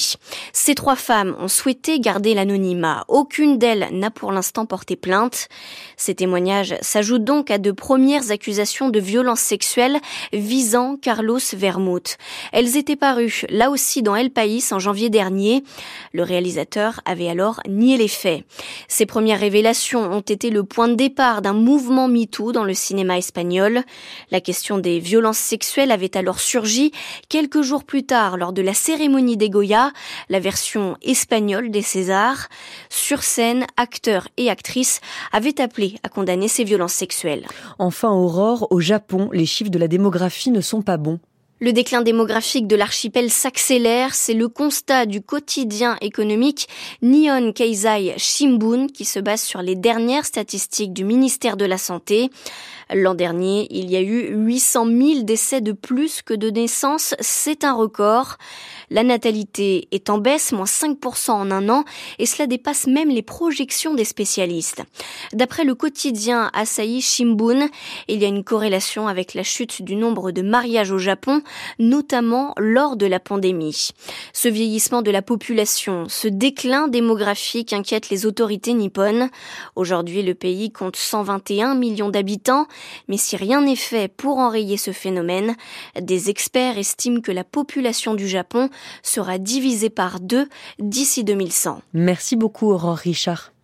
Ces trois femmes ont souhaité garder l'anonymat. Aucune d'elles n'a pour l'instant porté plainte. Ces témoignages s'ajoutent donc à de premières accusations de violences sexuelles visant Carlos Vermut. Elles étaient parues là aussi dans El País en janvier dernier. Le réalisateur avait alors nié les faits. Ces premières révélations ont été le point de départ d'un mouvement MeToo dans le cinéma espagnol. La question des violences sexuelles avait alors surgi quelques jours plus tard lors de la cérémonie des Goya, la version espagnole des Césars. Sur scène, acteurs et actrices avaient appelé à condamner ces violences sexuelles. Enfin, Aurore, au Japon, les chiffres de la démographie ne sont pas bons. Le déclin démographique de l'archipel s'accélère, c'est le constat du quotidien économique Nihon Keizai Shimbun qui se base sur les dernières statistiques du ministère de la Santé. L'an dernier, il y a eu huit cent mille décès de plus que de naissances, c'est un record. La natalité est en baisse, moins cinq pour cent en un an, et cela dépasse même les projections des spécialistes. D'après le quotidien Asahi Shimbun, il y a une corrélation avec la chute du nombre de mariages au Japon, notamment lors de la pandémie. Ce vieillissement de la population, ce déclin démographique inquiète les autorités nippones. Aujourd'hui, le pays compte cent vingt et un millions d'habitants, mais si rien n'est fait pour enrayer ce phénomène, des experts estiment que la population du Japon sera divisée par deux d'ici deux mille cent. Merci beaucoup Aurore Richard.